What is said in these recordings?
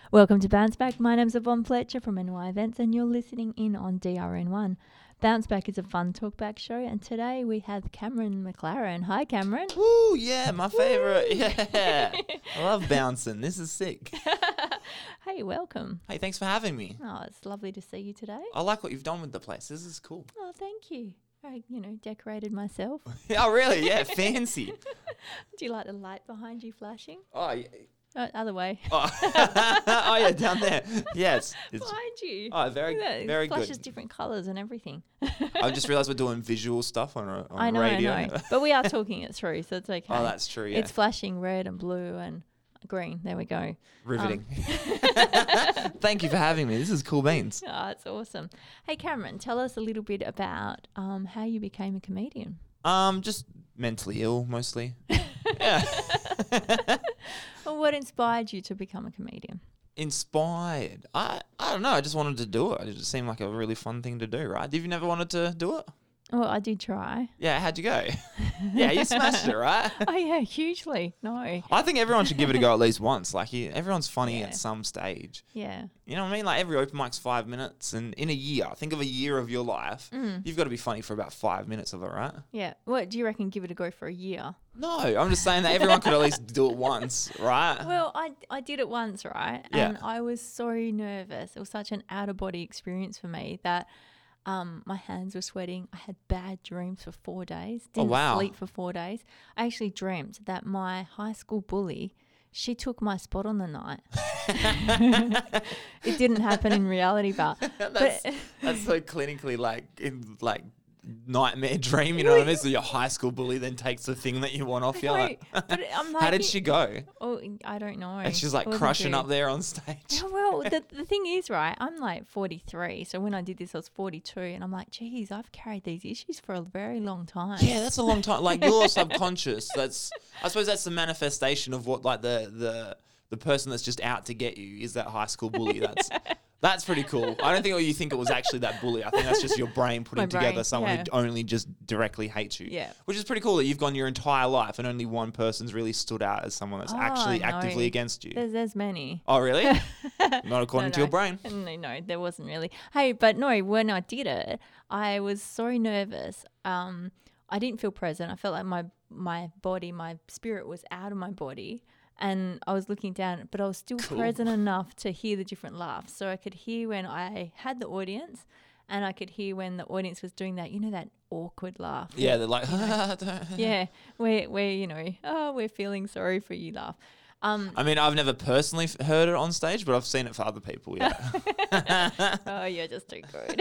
Welcome to Bounce Back. My name's Yvonne Fletcher from NY Events and you're listening in on DRN1. Bounce Back is a fun talkback show and today we have Cameron McLaren. Hi Cameron. Woo, yeah, my favourite. Yeah. I love bouncing. This is sick. Hey, welcome. Hey, thanks for having me. Oh, it's lovely to see you today. I like what you've done with the place. This is cool. Oh, thank you. I, decorated myself. Oh, really? Yeah, fancy. Do you like the light behind you flashing? Oh, yeah. Other way. Oh. Oh, yeah, down there. Yes. Behind you. Oh, very it flashes good. different colours and everything. I just realised we're doing visual stuff on I know, radio. I know. But we are talking it through, so it's okay. Oh, that's true, yeah. It's flashing red and blue and green. There we go. Riveting. Thank you for having me. This is cool beans. Oh, it's awesome. Hey, Cameron, tell us a little bit about how you became a comedian. Just mentally ill, mostly. Yeah. Well, what inspired you to become a comedian? Inspired. I don't know. I just wanted to do it. It just seemed like a really fun thing to do, right? Have you never wanted to do it? Well, I did try. Yeah, how'd you go? Yeah, you smashed it, right? Oh, yeah, hugely. No. I think everyone should give it a go at least once. Like, everyone's funny Yeah. at some stage. Yeah. You know what I mean? Like, every open mic's 5 minutes. And in a year, think of a year of your life, you've got to be funny for about 5 minutes of it, right? Yeah. What do you reckon? Give it a go for a year? No, I'm just saying that everyone could at least do it once, right? Well, I did it once, right? Yeah. And I was so nervous. It was such an out-of-body experience for me that my hands were sweating. I had bad dreams for 4 days. Didn't wow. sleep for 4 days. I actually dreamt that my high school bully, she took my spot on the night. It didn't happen in reality, but That's so clinically like nightmare dream, you know what I mean? So your high school bully then takes the thing that you want off you. Like, but I'm like, how did she go? Oh, I don't know. And she's like It wasn't crushing good. up there on stage. Yeah, well, the thing is, right, I'm like 43. So when I did this, I was 42. And I'm like, geez, I've carried these issues for a very long time. Yeah, that's a long time. Like your subconscious, I suppose that's the manifestation of what like the person that's just out to get you is that high school bully. That's pretty cool. I don't think you think it was actually that bully. I think that's just your brain putting My brain, together someone yeah. who only just directly hates you. Yeah. Which is pretty cool that you've gone your entire life and only one person's really stood out as someone that's actually no. actively against you. There's many. Oh, really? Not according to your brain. No, there wasn't really. Hey, but no, when I did it, I was so nervous. I didn't feel present. I felt like my body, my spirit was out of my body. And I was looking down, but I was still present enough to hear the different laughs. So I could hear when I had the audience and I could hear when the audience was doing that, that awkward laugh. Yeah, they're like, Yeah, where we're feeling sorry for you laugh. I mean, I've never personally heard it on stage, but I've seen it for other people, yeah. Oh, you're just too good.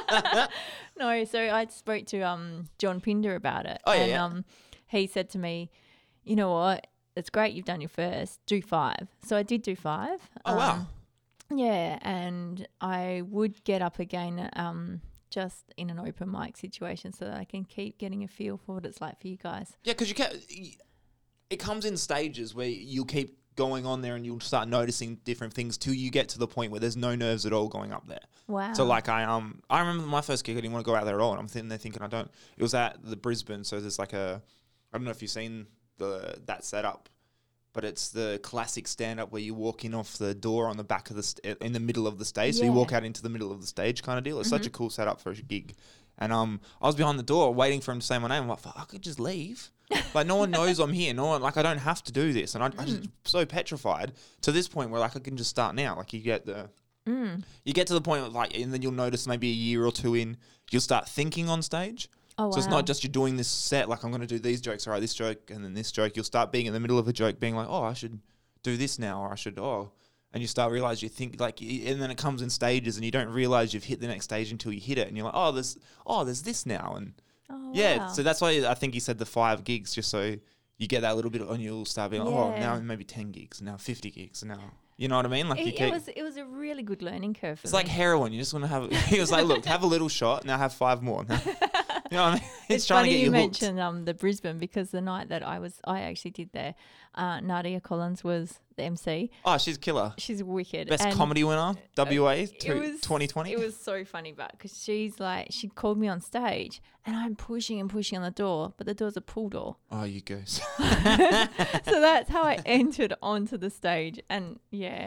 No, so I spoke to John Pinder about it. Oh, yeah, and yeah. He said to me, you know what? It's great you've done your first. Do 5. So I did do 5. Oh, wow. Yeah, and I would get up again just in an open mic situation so that I can keep getting a feel for what it's like for you guys. Yeah, because it comes in stages where you'll keep going on there and you'll start noticing different things till you get to the point where there's no nerves at all going up there. Wow. So like I remember my first gig, I didn't want to go out there at all. And I'm sitting there thinking it was at the Brisbane. So there's like I don't know if you've seen that setup, but it's the classic stand-up where you walk in off the door on the back of in the middle of the stage. So you walk out into the middle of the stage kind of deal. It's such a cool setup for a gig. And I was behind the door waiting for him to say my name. I'm like, fuck, I could just leave. Like no one knows I'm here. No one, like I don't have to do this. And I'm just so petrified to this point where like I can just start now. Like you get to the point of like, and then you'll notice maybe a year or two in, you'll start thinking on stage. Oh, wow. So it's not just you're doing this set, like I'm going to do these jokes, all right, this joke, and then this joke. You'll start being in the middle of a joke, being like, oh, I should do this now, or I should, and you start realize you think like, and then it comes in stages, and you don't realize you've hit the next stage until you hit it, and you're like, there's this now, and wow. So that's why I think he said the 5 gigs, just so you get that little bit, and you'll start being like, now maybe 10 gigs, now 50 gigs, now. You know what I mean? Like it was a really good learning curve for It's me. like heroin. You just want to have. He was like, "Look, have a little shot. Now have 5 more." You know what I mean? It's trying funny to get you hooked. mentioned the Brisbane because the night that I actually did there, Nadia Collins was the MC. Oh, she's killer. She's wicked. Best And comedy winner, WA 2020. It was so funny, but because she called me on stage and I'm pushing and pushing on the door, but the door's a pull door. Oh, you goose. So that's how I entered onto the stage. And yeah,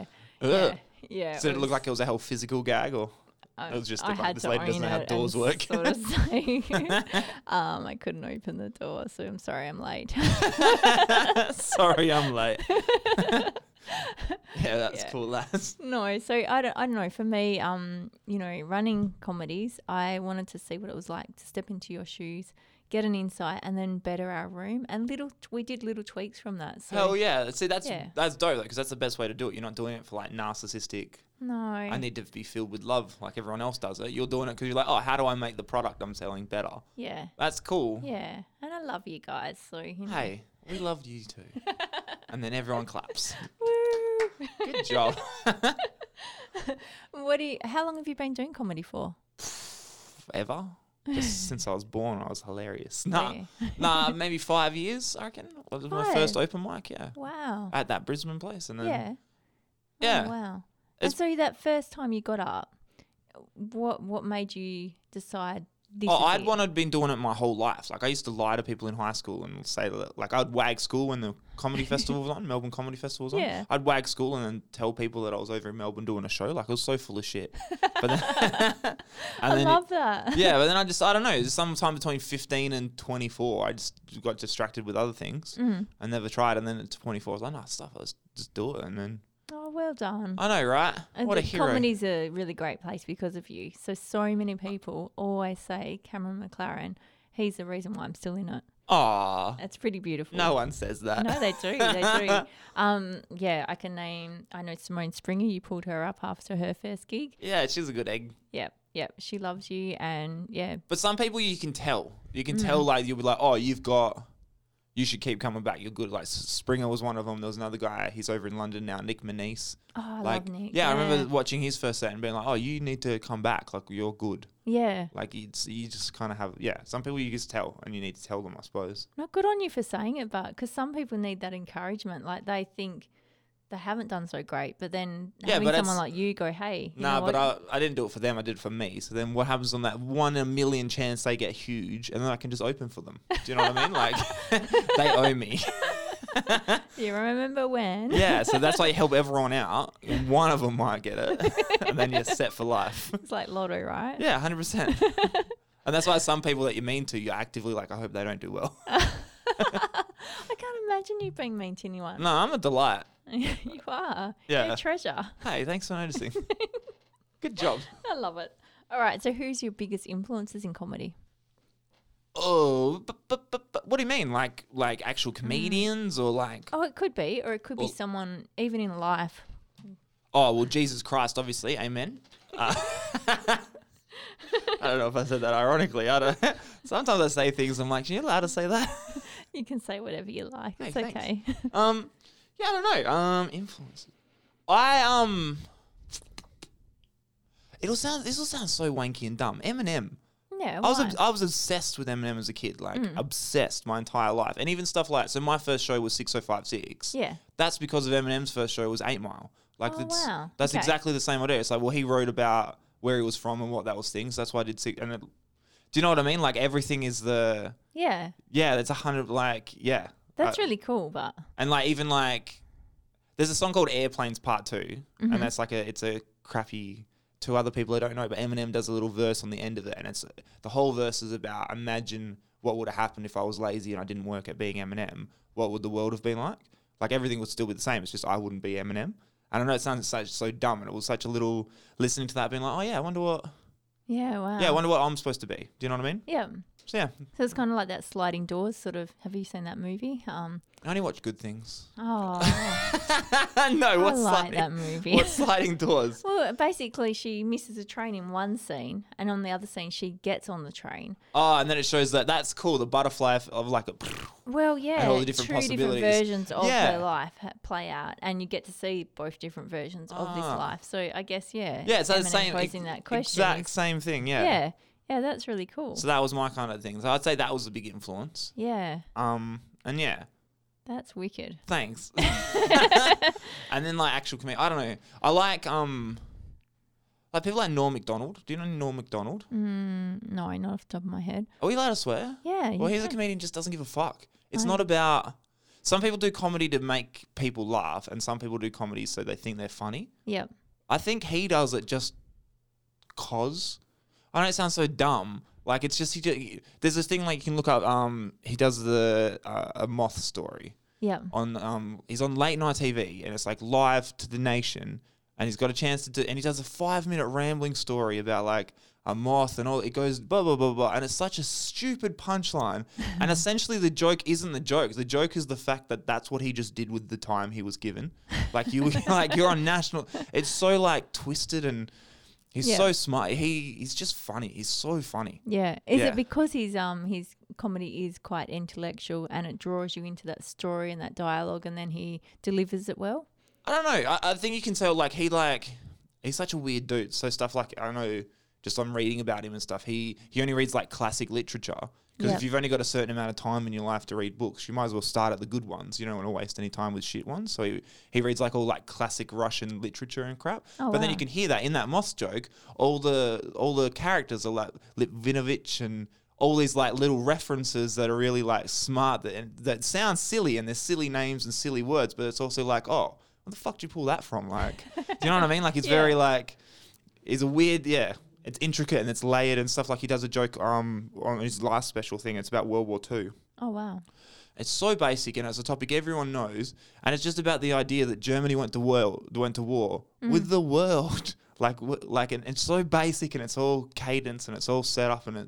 Ugh. Yeah. Did it look like it was a whole physical gag, or it was just like, this lady doesn't know how doors work? Sort of say, I couldn't open the door, so I'm sorry I'm late. Sorry, I'm late. Yeah, that's cool, lads. No, so I don't know. For me, running comedies, I wanted to see what it was like to step into your shoes, get an insight, and then better our room. And we did little tweaks from that. So Hell yeah! See, that's dope though, because that's the best way to do it. You're not doing it for like narcissistic. No, I need to be filled with love, like everyone else does it. You're doing it because you're like, oh, how do I make the product I'm selling better? Yeah, that's cool. Yeah, and I love you guys. So hey, we love you too. And then everyone claps. Woo! Good job. How long have you been doing comedy for? Ever. Just since I was born, I was hilarious. Nah, maybe 5 years, I reckon. Was my first open mic, yeah. Wow. At that Brisbane place. And then Yeah. Oh, wow. And so that first time you got up, what made you decide this I'd been doing it my whole life. Like, I used to lie to people in high school and say that, like, I'd wag school when the comedy festival was on, Melbourne Comedy Festival was on. Yeah. I'd wag school and then tell people that I was over in Melbourne doing a show. Like, it was so full of shit. But then, I love that. Yeah, but then I don't know, sometime between 15 and 24, I just got distracted with other things. I never tried. And then at 24, I was like, let's just do it. And then... Oh, well done. I know, right? What a hero. Comedy's a really great place because of you. So many people always say Cameron McLaren, he's the reason why I'm still in it. Aww. It's pretty beautiful. No one says that. No, they do. They do. Yeah, I know Simone Springer, you pulled her up after her first gig. Yeah, she's a good egg. Yep. She loves you and yeah. But some people you can tell. You can tell, like, you'll be like, oh, you should keep coming back. You're good. Like, Springer was one of them. There was another guy. He's over in London now, Nick Manise. Oh, I love Nick. Yeah, I remember watching his first set and being like, oh, you need to come back. Like, you're good. Yeah. Like, you just kind of have... Yeah, some people you just tell, and you need to tell them, I suppose. Not good on you for saying it, but... Because some people need that encouragement. Like, they think they haven't done so great, but then having someone like you go, hey... but I didn't do it for them. I did it for me. So then what happens on that 1 in a million chance they get huge, and then I can just open for them. Do you know what I mean? Like, they owe me. Do you remember when? Yeah, so that's why you help everyone out. And one of them might get it, and then you're set for life. It's like lotto, right? Yeah, 100%. And that's why some people that you're mean to, you're actively like, I hope they don't do well. I can't imagine you being mean to anyone. No, I'm a delight. You are. Yeah. You're a treasure. Hey, thanks for noticing. Good job. I love it. All right, so who's your biggest influences in comedy? Oh, but what do you mean? Like actual comedians or like... Oh, it could be. Or it could be someone even in life. Oh, well, Jesus Christ, obviously. Amen. I don't know if I said that ironically. Sometimes I say things, I'm like, are you allowed to say that? You can say whatever you like. Hey, it's okay. Yeah, I don't know. Influences. This will sound so wanky and dumb. Eminem. Yeah, I was obsessed with Eminem as a kid, like obsessed my entire life. And even stuff like, so my first show was 6056. Yeah. That's because of Eminem's first show was 8 Mile. Like, wow. That's exactly the same idea. It's like, well, he wrote about where he was from and what that was things. That's why I did do you know what I mean? Like, everything is Yeah. Yeah, that's 100, like, yeah. That's really cool, but... And, like, even, like, there's a song called Airplanes Part 2, and that's like it's a crappy... To other people I don't know, but Eminem does a little verse on the end of it, and it's the whole verse is about imagine what would have happened if I was lazy and I didn't work at being Eminem. What would the world have been like? Like, everything would still be the same. It's just I wouldn't be Eminem. And I know it sounds so dumb, and it was such a little listening to that, being like, oh yeah, I wonder what. Yeah, wow. Yeah, I wonder what I'm supposed to be. Do you know what I mean? Yeah. So yeah. So it's kind of like that sliding doors sort of. Have you seen that movie? I only watch good things. Oh. No, what's I like sliding? that movie. What's sliding doors? Well, basically, she misses a train in one scene, and on the other scene, she gets on the train. Oh, and then it shows that's cool. The butterfly of like a. Well, yeah, and all the different different possibilities. versions of her life play out, and you get to see both different versions of this life. So I guess, yeah. Yeah, it's the same. Posing that question. Exact same thing. Yeah. Yeah. Yeah, that's really cool. So that was my kind of thing. So I'd say that was a big influence. Yeah. And yeah. That's wicked. Thanks. And then like actual comedy, I don't know. I like people like Norm Macdonald. Do you know Norm Macdonald? No, not off the top of my head. Are we allowed to swear? Yeah. Well, he's a comedian, just doesn't give a fuck. It's not about. some people do comedy to make people laugh, and some people do comedy so they think they're funny. Yeah. I think he does it just cause. I know it sounds so dumb. Like it's just there's this thing like you can look up. He does the a moth story. Yeah. On he's on late night TV and it's like live to the nation, and he's got a chance to do, and he does a 5-minute rambling story about like a moth and all. It goes blah blah blah blah, and it's such a stupid punchline. And essentially, the joke isn't the joke. The joke is the fact that that's what he just did with the time he was given. Like you're on national. It's so like twisted and. He's so smart. He's just funny. He's so funny. Yeah. Is it because his comedy is quite intellectual and it draws you into that story and that dialogue, and then he delivers it well? I don't know. I think you can tell he's such a weird dude. So stuff like I don't know. Just on reading about him and stuff, he only reads like classic literature. Because if you've only got a certain amount of time in your life to read books, you might as well start at the good ones. You don't want to waste any time with shit ones. So he reads like all like classic Russian literature and crap. But then you can hear that in that moth joke, all the characters are like Litvinovich and all these like little references that are really like smart that sound silly, and they're silly names and silly words, but it's also like, oh, where the fuck did you pull that from? Like, do you know what I mean? Like it's very like, it's a weird, it's intricate and it's layered and stuff. Like he does a joke on his last special thing. It's about World War II. Oh, wow. It's so basic and it's a topic everyone knows. And it's just about the idea that Germany went to war with the world. And it's so basic and it's all cadence and it's all set up and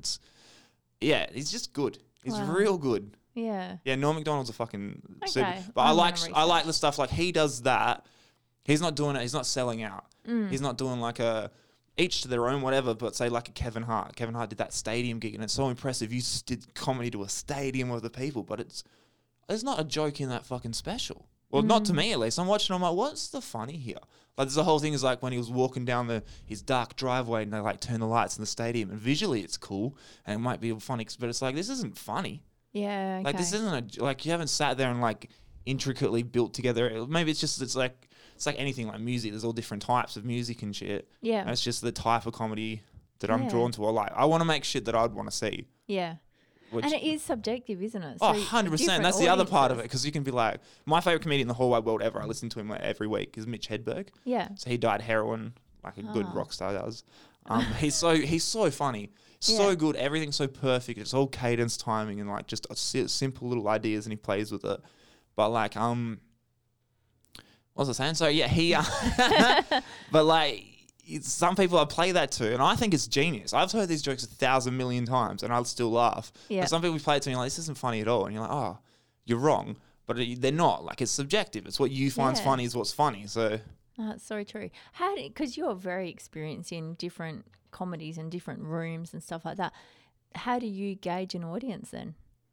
he's just good. He's real good. Yeah. Yeah, Norm Macdonald's a fucking super. Okay. But I like the stuff like he does that. He's not doing it. He's not selling out. He's not doing like each to their own, whatever, but say like a Kevin Hart. Kevin Hart did that stadium gig, and it's so impressive. You did comedy to a stadium of the people, but there's not a joke in that fucking special. Well, not to me at least. I'm watching, I'm like, what's the funny here? Like, the whole thing is like when he was walking down his dark driveway and they like turn the lights in the stadium, and visually it's cool, and it might be funny, but it's like, this isn't funny. Yeah, okay. Like, this isn't you haven't sat there and like intricately built together. Maybe it's like anything like music. There's all different types of music and shit. Yeah. And it's just the type of comedy that I'm drawn to. I want to make shit that I'd want to see. Yeah. And it is subjective, isn't it? So 100%. That's the other part of it. Because you can be like, my favourite comedian in the whole wide world ever, I listen to him like every week, is Mitch Hedberg. Yeah. So he died heroin like a good rock star does. He's so funny. So good. Everything's so perfect. It's all cadence, timing, and like just simple little ideas, and he plays with it. But like, what was I saying? So yeah, he, but like, some people I play that to, and I think it's genius. I've heard these jokes 1,000 million times, and I'll still laugh. Yeah. But some people play it to me like, this isn't funny at all, and you're like, oh, you're wrong. But they're not. Like, it's subjective. It's what you find's funny is what's funny. So that's so true. Because you're very experienced in different comedies and different rooms and stuff like that. How do you gauge an audience then?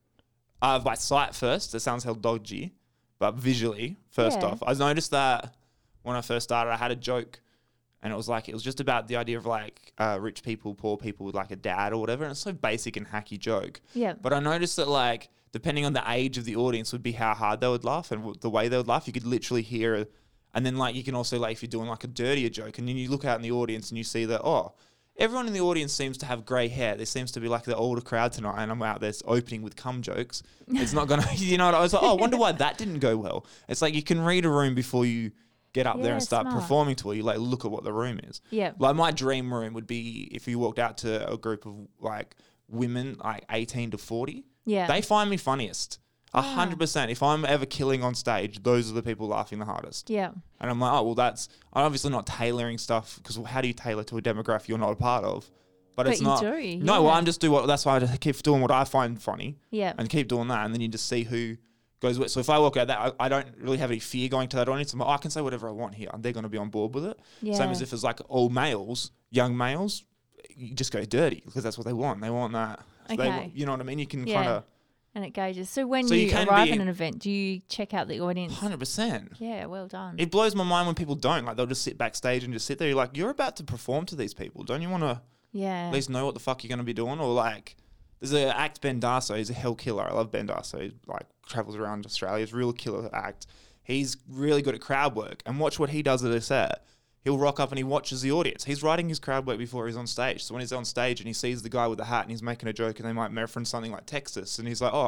By sight first. It sounds hell dodgy, but visually first off. I noticed that when I first started, I had a joke, and it was just about the idea of like rich people, poor people with like a dad or whatever. And it's so basic and hacky joke. Yeah. But I noticed that like depending on the age of the audience would be how hard they would laugh and the way they would laugh. You could literally hear, and then like you can also like if you're doing like a dirtier joke, and then you look out in the audience and you see that everyone in the audience seems to have grey hair. There seems to be like the older crowd tonight, and I'm out there opening with cum jokes. It's not gonna, I was like, I wonder why that didn't go well. It's like you can read a room before you get up there and start performing to it. You like look at what the room is. Yeah. Like my dream room would be if you walked out to a group of like women like 18 to 40. Yeah. They find me funniest. 100%. If I'm ever killing on stage, those are the people laughing the hardest. Yeah. And I'm like, I'm obviously not tailoring stuff, because how do you tailor to a demographic you're not a part of? But it's not. No, well, I'm just that's why I keep doing what I find funny. Yeah. And keep doing that, and then you just see who goes with it. So if I walk out that, I don't really have any fear going to that audience. I'm like, I can say whatever I want here, and they're going to be on board with it. Yeah. Same as if it's like all males, young males, you just go dirty because that's what they want. They want that. So you know what I mean? You can kind of. And it gauges. So when you arrive at an event, do you check out the audience? 100%. Yeah, well done. It blows my mind when people don't. Like, they'll just sit backstage and just sit there. You're like, you're about to perform to these people. Don't you want to at least know what the fuck you're going to be doing? Or like, there's an act, Ben Darso. He's a hell killer. I love Ben Darso. He like travels around Australia. He's a real killer act. He's really good at crowd work. And watch what he does at a set. He'll rock up and he watches the audience. He's writing his crowd work before he's on stage. So when he's on stage and he sees the guy with the hat and he's making a joke and they might reference something like Texas, and he's like, oh,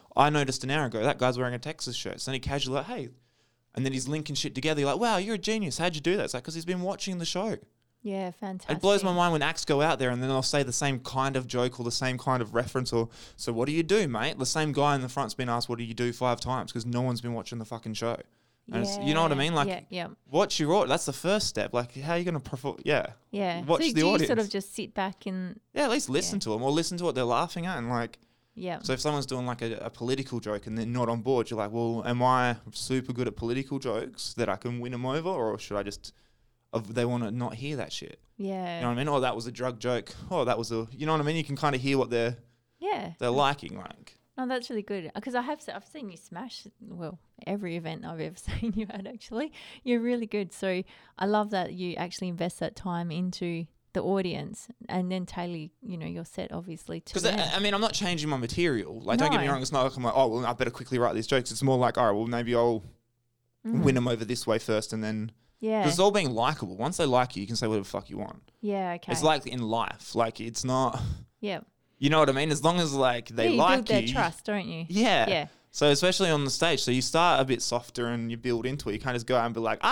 I noticed an hour ago that guy's wearing a Texas shirt. So then he casually like, hey. And then he's linking shit together. You're like, wow, you're a genius. How'd you do that? It's like, because he's been watching the show. Yeah, fantastic. It blows my mind when acts go out there and then they'll say the same kind of joke or the same kind of reference or, so what do you do, mate? The same guy in the front's been asked, what do you do 5 times? Because no one's been watching the fucking show. And it's, you know what I mean? Like, watch your audience. That's the first step. Like, how are you going to perform? Yeah. Yeah. Watch so the do audience. You sort of just sit back and... Yeah, at least listen to them or listen to what they're laughing at and like... Yeah. So if someone's doing like a political joke and they're not on board, you're like, well, am I super good at political jokes that I can win them over, or should I just? They want to not hear that shit. Yeah. You know what I mean? Oh, that was a drug joke. Oh, that was a. You know what I mean? You can kind of hear what they're liking. Like. No, that's really good because I've seen you smash every event I've ever seen you at. Actually, you're really good. So I love that you actually invest that time into the audience and then tailor, your set obviously to them. Because I mean, I'm not changing my material. Like, don't get me wrong. It's not like I'm like, oh, well, I better quickly write these jokes. It's more like, all right, well, maybe I'll win them over this way first, and then because it's all being likable. Once they like you, you can say whatever the fuck you want. Yeah, okay. It's like in life. Like, it's not. Yeah. You know what I mean? As long as like they you like build their trust, don't you? Yeah. Yeah. So especially on the stage, so you start a bit softer and you build into it. You can't just go out and be like,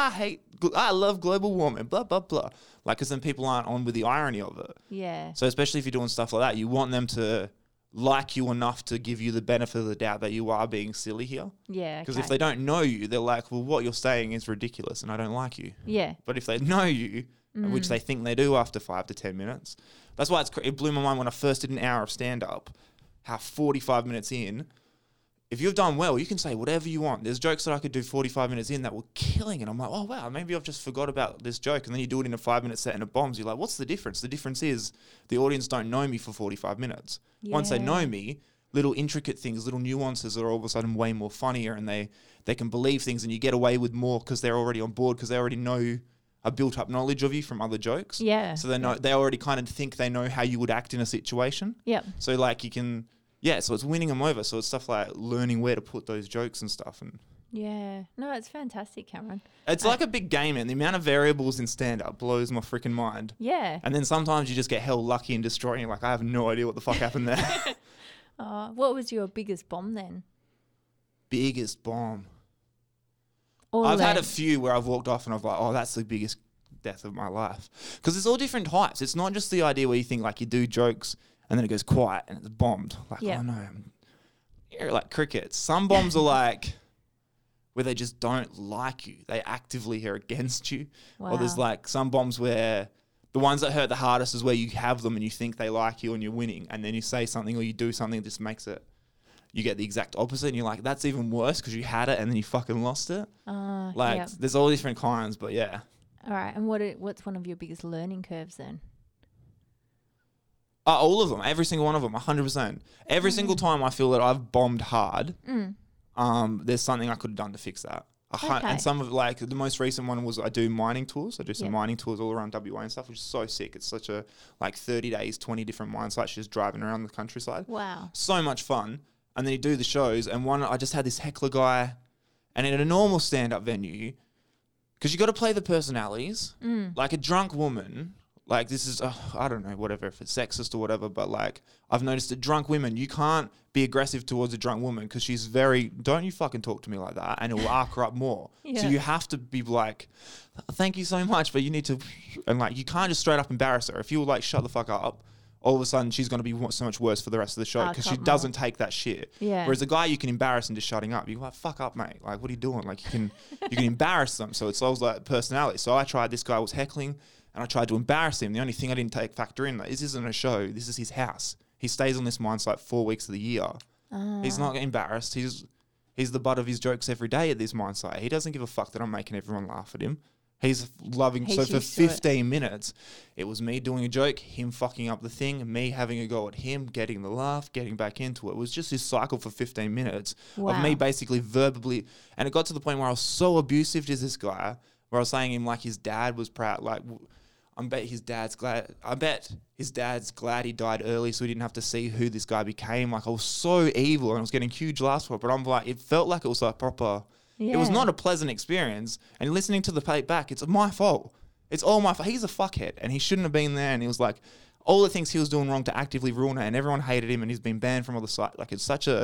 I love global warming, blah, blah, blah. Like, because then people aren't on with the irony of it. Yeah. So especially if you're doing stuff like that, you want them to like you enough to give you the benefit of the doubt that you are being silly here. Yeah. Because if they don't know you, they're like, well, what you're saying is ridiculous and I don't like you. Yeah. But if they know you, which they think they do after 5 to 10 minutes, that's why it blew my mind when I first did an hour of stand-up, how 45 minutes in, if you've done well, you can say whatever you want. There's jokes that I could do 45 minutes in that were killing it. I'm like, oh, wow, maybe I've just forgot about this joke. And then you do it in a 5-minute set and it bombs. You're like, what's the difference? The difference is the audience don't know me for 45 minutes. Yeah. Once they know me, little intricate things, little nuances are all of a sudden way more funnier and they can believe things and you get away with more because they're already on board because they already know a built-up knowledge of you from other jokes. Yeah. So they already kind of think they know how you would act in a situation. Yeah. So like you can... Yeah, so it's winning them over. So it's stuff like learning where to put those jokes and stuff. And yeah. No, it's fantastic, Cameron. It's like a big game, and the amount of variables in stand-up blows my freaking mind. Yeah. And then sometimes you just get hell lucky and destroying. You're like, I have no idea what the fuck happened there. What was your biggest bomb then? Biggest bomb? I've had a few where I've walked off and I've like, oh, that's the biggest death of my life. Because it's all different types. It's not just the idea where you think like you do jokes and then it goes quiet and it's bombed. Like, oh no, you're like crickets. Some bombs are like where they just don't like you. They actively are against you. Wow. Or there's like some bombs where the ones that hurt the hardest is where you have them and you think they like you and you're winning. And then you say something or you do something that just makes it, you get the exact opposite. And you're like, that's even worse because you had it and then you fucking lost it. There's all different kinds, but yeah. All right. And what's one of your biggest learning curves then? All of them, every single one of them, 100%. Every single time I feel that I've bombed hard, there's something I could have done to fix that. And some of like the most recent one was I do mining tours. I do some mining tours all around WA and stuff, which is so sick. It's such a 30 days, 20 different mine sites just driving around the countryside. Wow. So much fun. And then you do the shows and I just had this heckler guy and in a normal stand-up venue, because you got to play the personalities, like a drunk woman. Like this is, I don't know, whatever, if it's sexist or whatever, but like I've noticed that drunk women, you can't be aggressive towards a drunk woman because she's don't you fucking talk to me like that and it will arc her up more. Yeah. So you have to be like, thank you so much, but you need to, and like you can't just straight up embarrass her. If you like shut the fuck up, all of a sudden she's going to be so much worse for the rest of the show because she doesn't take that shit. Yeah. Whereas a guy you can embarrass into shutting up. You're like, fuck up, mate. Like, what are you doing? Like you can embarrass them. So it's always like personality. So I tried, this guy was heckling. And I tried to embarrass him. The only thing I didn't factor in, this isn't a show. This is his house. He stays on this mine site 4 weeks of the year. He's not embarrassed. He's the butt of his jokes every day at this mine site. He doesn't give a fuck that I'm making everyone laugh at him. He's loving. So for 15 minutes, it was me doing a joke, him fucking up the thing, me having a go at him, getting the laugh, getting back into it. It was just this cycle for 15 minutes of me basically verbally. And it got to the point where I was so abusive to this guy, where I was saying him like his dad was proud, like... I bet his dad's glad he died early so he didn't have to see who this guy became. Like I was so evil and I was getting huge laughs for it. But I'm like, it felt like it was like proper. Yeah. It was not a pleasant experience. And listening to the tape back, it's my fault. It's all my fault. He's a fuckhead and he shouldn't have been there. And he was like, all the things he was doing wrong to actively ruin it. And everyone hated him and he's been banned from all the site. Like it's such an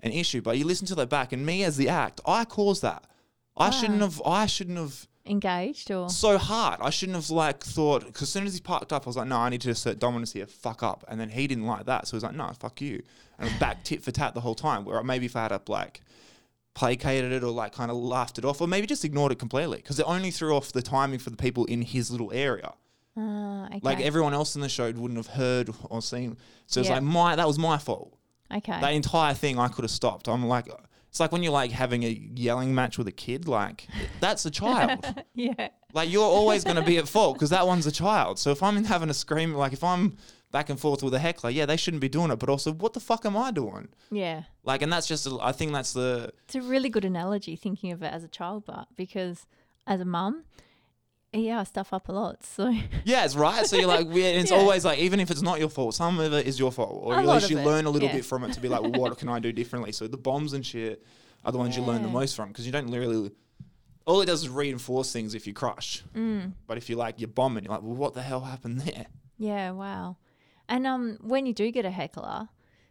an issue. But you listen to that back, and me as the act, I caused that. I shouldn't have engaged or so hard. I shouldn't have like thought, because as soon as he parked up, I was like, no, I need to assert dominance here. Fuck up. And then he didn't like that. So he was like, no, fuck you. And it was back tit for tat the whole time, where maybe if I had up like placated it or like kind of laughed it off, or maybe just ignored it completely, because it only threw off the timing for the people in his little area. Okay. Like everyone else in the show wouldn't have heard or seen. So it's like that was my fault. Okay. That entire thing I could have stopped. I'm like, it's like when you're like having a yelling match with a kid, like that's a child. Yeah. Like you're always going to be at fault because that one's a child. So if I'm having a scream, like if I'm back and forth with a heckler, yeah, they shouldn't be doing it. But also, what the fuck am I doing? Yeah. Like, and that's just, I think that's the... It's a really good analogy thinking of it as a child, but because as a mum, yeah, I stuff up a lot. So yeah, it's right. So you're like, it's always like, even if it's not your fault, some of it is your fault. Or at least you learn a little bit from it to be like, well, what can I do differently? So the bombs and shit are the ones you learn the most from, because you don't really... All it does is reinforce things if you crush. But if you're bombing, you're like, well, what the hell happened there? Yeah, wow. And when you do get a heckler,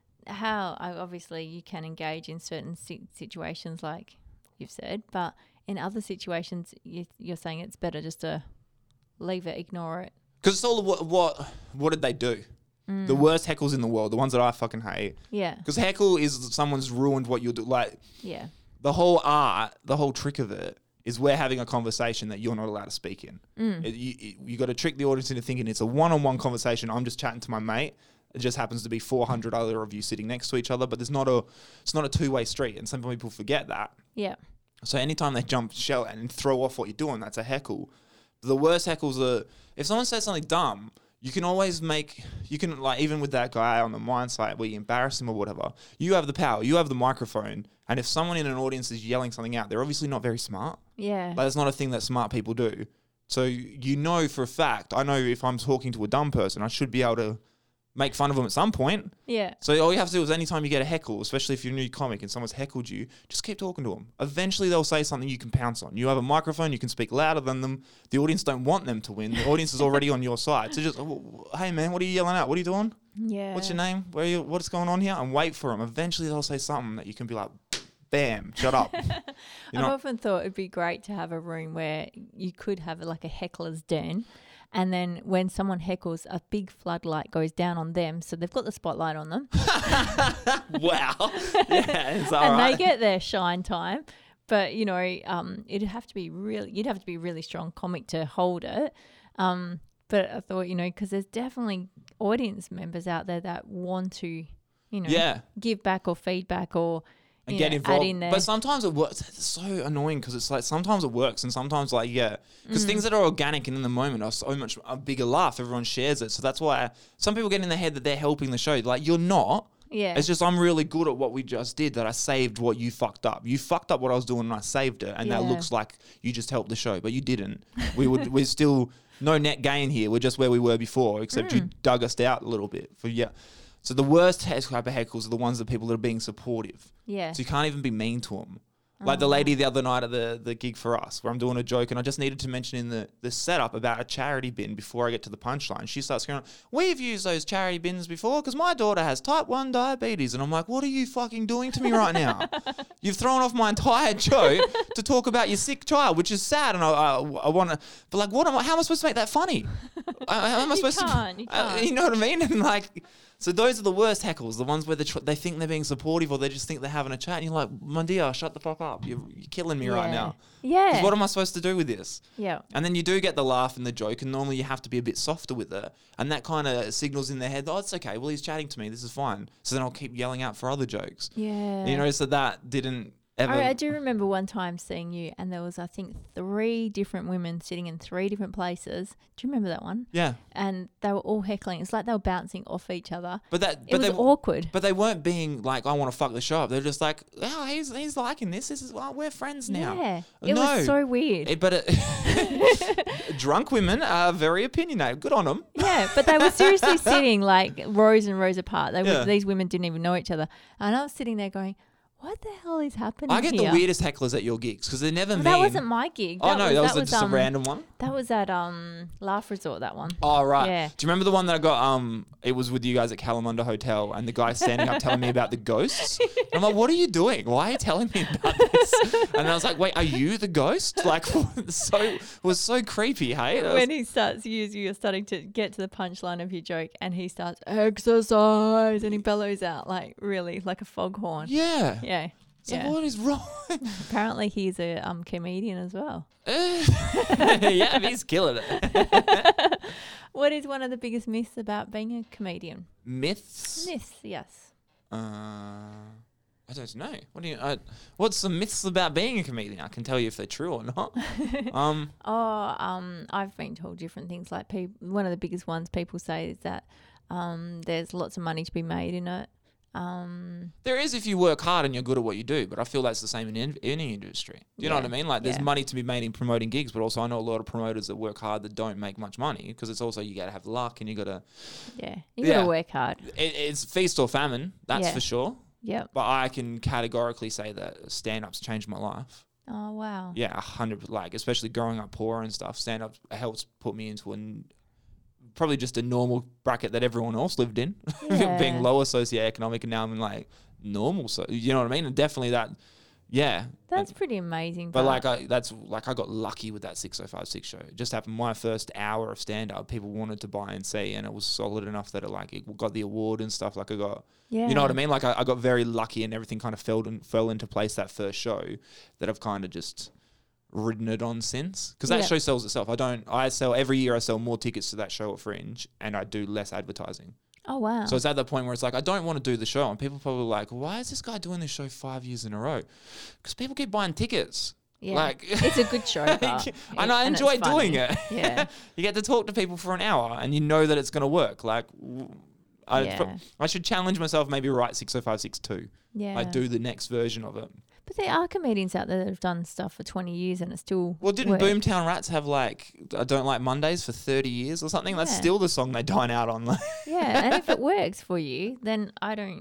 obviously you can engage in certain situations like you've said, but in other situations you're saying it's better just to leave it, ignore it. Because it's all what did they do? The worst heckles in the world, the ones that I fucking hate. Yeah. Because heckle is someone's ruined what you'll do. Like, yeah. The whole art, the whole trick of it is we're having a conversation that you're not allowed to speak in. You got to trick the audience into thinking it's a one-on-one conversation. I'm just chatting to my mate. It just happens to be 400 other of you sitting next to each other, but it's not a two-way street, and some people forget that. Yeah. So anytime they jump shell and throw off what you're doing, that's a heckle. The worst heckles are, if someone says something dumb, you can always even with that guy on the Mind site where you embarrass him or whatever, you have the power, you have the microphone, and if someone in an audience is yelling something out, they're obviously not very smart. Yeah. Like, that's not a thing that smart people do. So you know for a fact, I know if I'm talking to a dumb person, I should be able to make fun of them at some point. Yeah. So all you have to do is anytime you get a heckle, especially if you're a new comic and someone's heckled you, just keep talking to them. Eventually they'll say something you can pounce on. You have a microphone, you can speak louder than them. The audience don't want them to win. The audience is already on your side. So just, hey man, what are you yelling at? What are you doing? Yeah. What's your name? What's going on here? And wait for them. Eventually they'll say something that you can be like, bam, shut up. I've often thought it'd be great to have a room where you could have like a heckler's den. And then when someone heckles, a big floodlight goes down on them. So they've got the spotlight on them. Wow. Yeah, it's all and right. they get their shine time. But, you'd have to be really strong comic to hold it. But I thought, because there's definitely audience members out there that want to, give back or feedback or... And get involved. Add in there. But sometimes it works. It's so annoying because it's like sometimes it works and sometimes because things that are organic and in the moment are so much a bigger laugh. Everyone shares it. So that's why some people get in their head that they're helping the show. Like, you're not. Yeah. It's just I'm really good at what we just did, that I saved what you fucked up. You fucked up what I was doing and I saved it. And that looks like you just helped the show, but you didn't. We're still no net gain here. We're just where we were before, except you dug us out a little bit. So the worst type of heckles are the ones that people that are being supportive. Yeah. So you can't even be mean to them. Like the lady the other night at the gig for us, where I'm doing a joke and I just needed to mention in the setup about a charity bin before I get to the punchline. She starts going, we've used those charity bins before because my daughter has type 1 diabetes. And I'm like, what are you fucking doing to me right now? You've thrown off my entire joke to talk about your sick child, which is sad. And I want to, but like, how am I supposed to make that funny? How am I supposed to? You can't. You know what I mean? And like... So those are the worst heckles, the ones where they think they're being supportive or they just think they're having a chat. And you're like, my dear, shut the fuck up. You're killing me right now. Yeah. 'Cause what am I supposed to do with this? Yeah. And then you do get the laugh and the joke, and normally you have to be a bit softer with it. And that kind of signals in their head, oh, it's okay. Well, he's chatting to me. This is fine. So then I'll keep yelling out for other jokes. Yeah. So that didn't ever... I do remember one time seeing you and there was, I think, 3 different women sitting in 3 different places. Do you remember that one? Yeah. And they were all heckling. It's like they were bouncing off each other. It was awkward. But they weren't being like, I want to fuck the show up. They're just like, oh, he's liking this. We're friends now. Yeah. It was so weird. Drunk women are very opinionated. Good on them. Yeah, but they were seriously sitting like rows and rows apart. These women didn't even know each other. And I was sitting there going, what the hell is happening I get here? the weirdest hecklers at your gigs because they're never mean. That wasn't my gig. Oh, no, that was just a random one? That was at Laugh Resort, that one. Oh, right. Yeah. Do you remember the one that I got? It was with you guys at Kalamunda Hotel, and the guy standing up telling me about the ghosts. And I'm like, what are you doing? Why are you telling me about this? And I was like, wait, are you the ghost? Like, it was so creepy, hey? When he starts, you're starting to get to the punchline of your joke, and he starts, exercise, and he bellows out, like, really, like a foghorn. Yeah. Yeah. So yeah. what is wrong? Apparently he's a comedian as well. Yeah, he's killing it. What is one of the biggest myths about being a comedian? Myths? Myths, yes. I don't know. What's the myths about being a comedian? I can tell you if they're true or not. I've been told different things. Like one of the biggest ones people say is that there's lots of money to be made in it. There is if you work hard and you're good at what you do, but I feel that's the same in any industry. Do you know what I mean? Like there's money to be made in promoting gigs, but also I know a lot of promoters that work hard that don't make much money because it's also you got to have luck and you got to... Yeah, you got to work hard. It's feast or famine, that's for sure. Yeah. But I can categorically say that stand-up's changed my life. Oh, wow. Yeah, 100%. Like, especially growing up poor and stuff, stand-up helps put me into probably just a normal bracket that everyone else lived in, being lower socioeconomic, and now I'm in like normal. So you know what I mean? And definitely that, yeah. That's pretty amazing. But I got lucky with that 6056 show. It just happened. My first hour of stand-up, people wanted to buy and see, and it was solid enough that it got the award and stuff. Like I got, you know what I mean? Like I got very lucky, and everything kind of fell into place that first show that I've kind of just ridden it on since, because that show sells itself. Every year I sell more tickets to that show at Fringe, and I do less advertising. Oh, wow. So it's at the point where it's like I don't want to do the show, and people probably like, why is this guy doing this show 5 years in a row? Because people keep buying tickets. Yeah. Like it's a good show, and I enjoy doing it. Yeah. You get to talk to people for an hour and you know that it's going to work. Like I should challenge myself, maybe write 6056 Yeah. I do the next version of it. But there are comedians out there that have done stuff for 20 years and it still didn't work. Boomtown Rats have like I Don't Like Mondays for 30 years or something? That's still the song they dine out on. Yeah, and if it works for you, then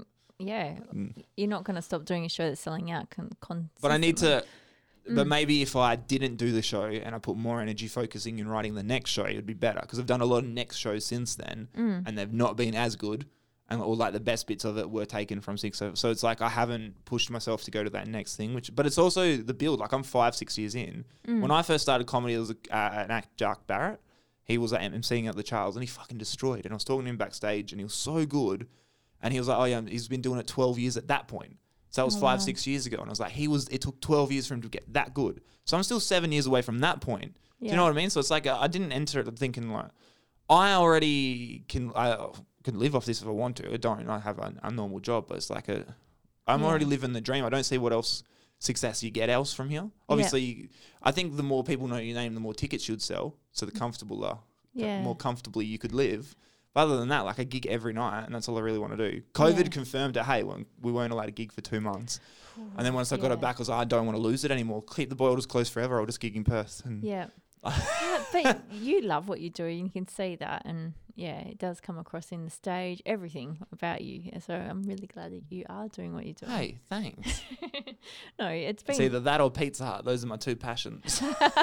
you're not going to stop doing a show that's selling out consistently. But I need to... But maybe if I didn't do the show and I put more energy focusing in writing the next show, it would be better. Because I've done a lot of next shows since then and they've not been as good. And all like the best bits of it were taken from 6. So it's like I haven't pushed myself to go to that next thing. But it's also the build. Like I'm 5-6 years in. When I first started comedy, there was an actor, Jack Barrett. He was emceeing at the Charles and he fucking destroyed. And I was talking to him backstage and he was so good. And he was like, oh yeah, he's been doing it 12 years at that point. So that was 5-6 years ago. And I was like, it took 12 years for him to get that good. So I'm still 7 years away from that point. Do you know what I mean? So it's like, I didn't enter it thinking like, I already can live off this if I want to. I don't. I have a normal job, but it's like I'm already living the dream. I don't see what else success you get else from here. Obviously, I think the more people know your name, the more tickets you'd sell. So the more comfortably you could live. But other than that, like I gig every night, and that's all I really want to do. COVID confirmed it. Hey, we weren't allowed to gig for 2 months, and then once I got it back, I was like, I don't want to lose it anymore. Keep the borders closed forever. I'll just gig in Perth. And but you love what you do, and you can see that, and it does come across in the stage, everything about you. So I'm really glad that you are doing what you're doing. Hey, thanks. No, it's either that or Pizza Hut. Those are my two passions.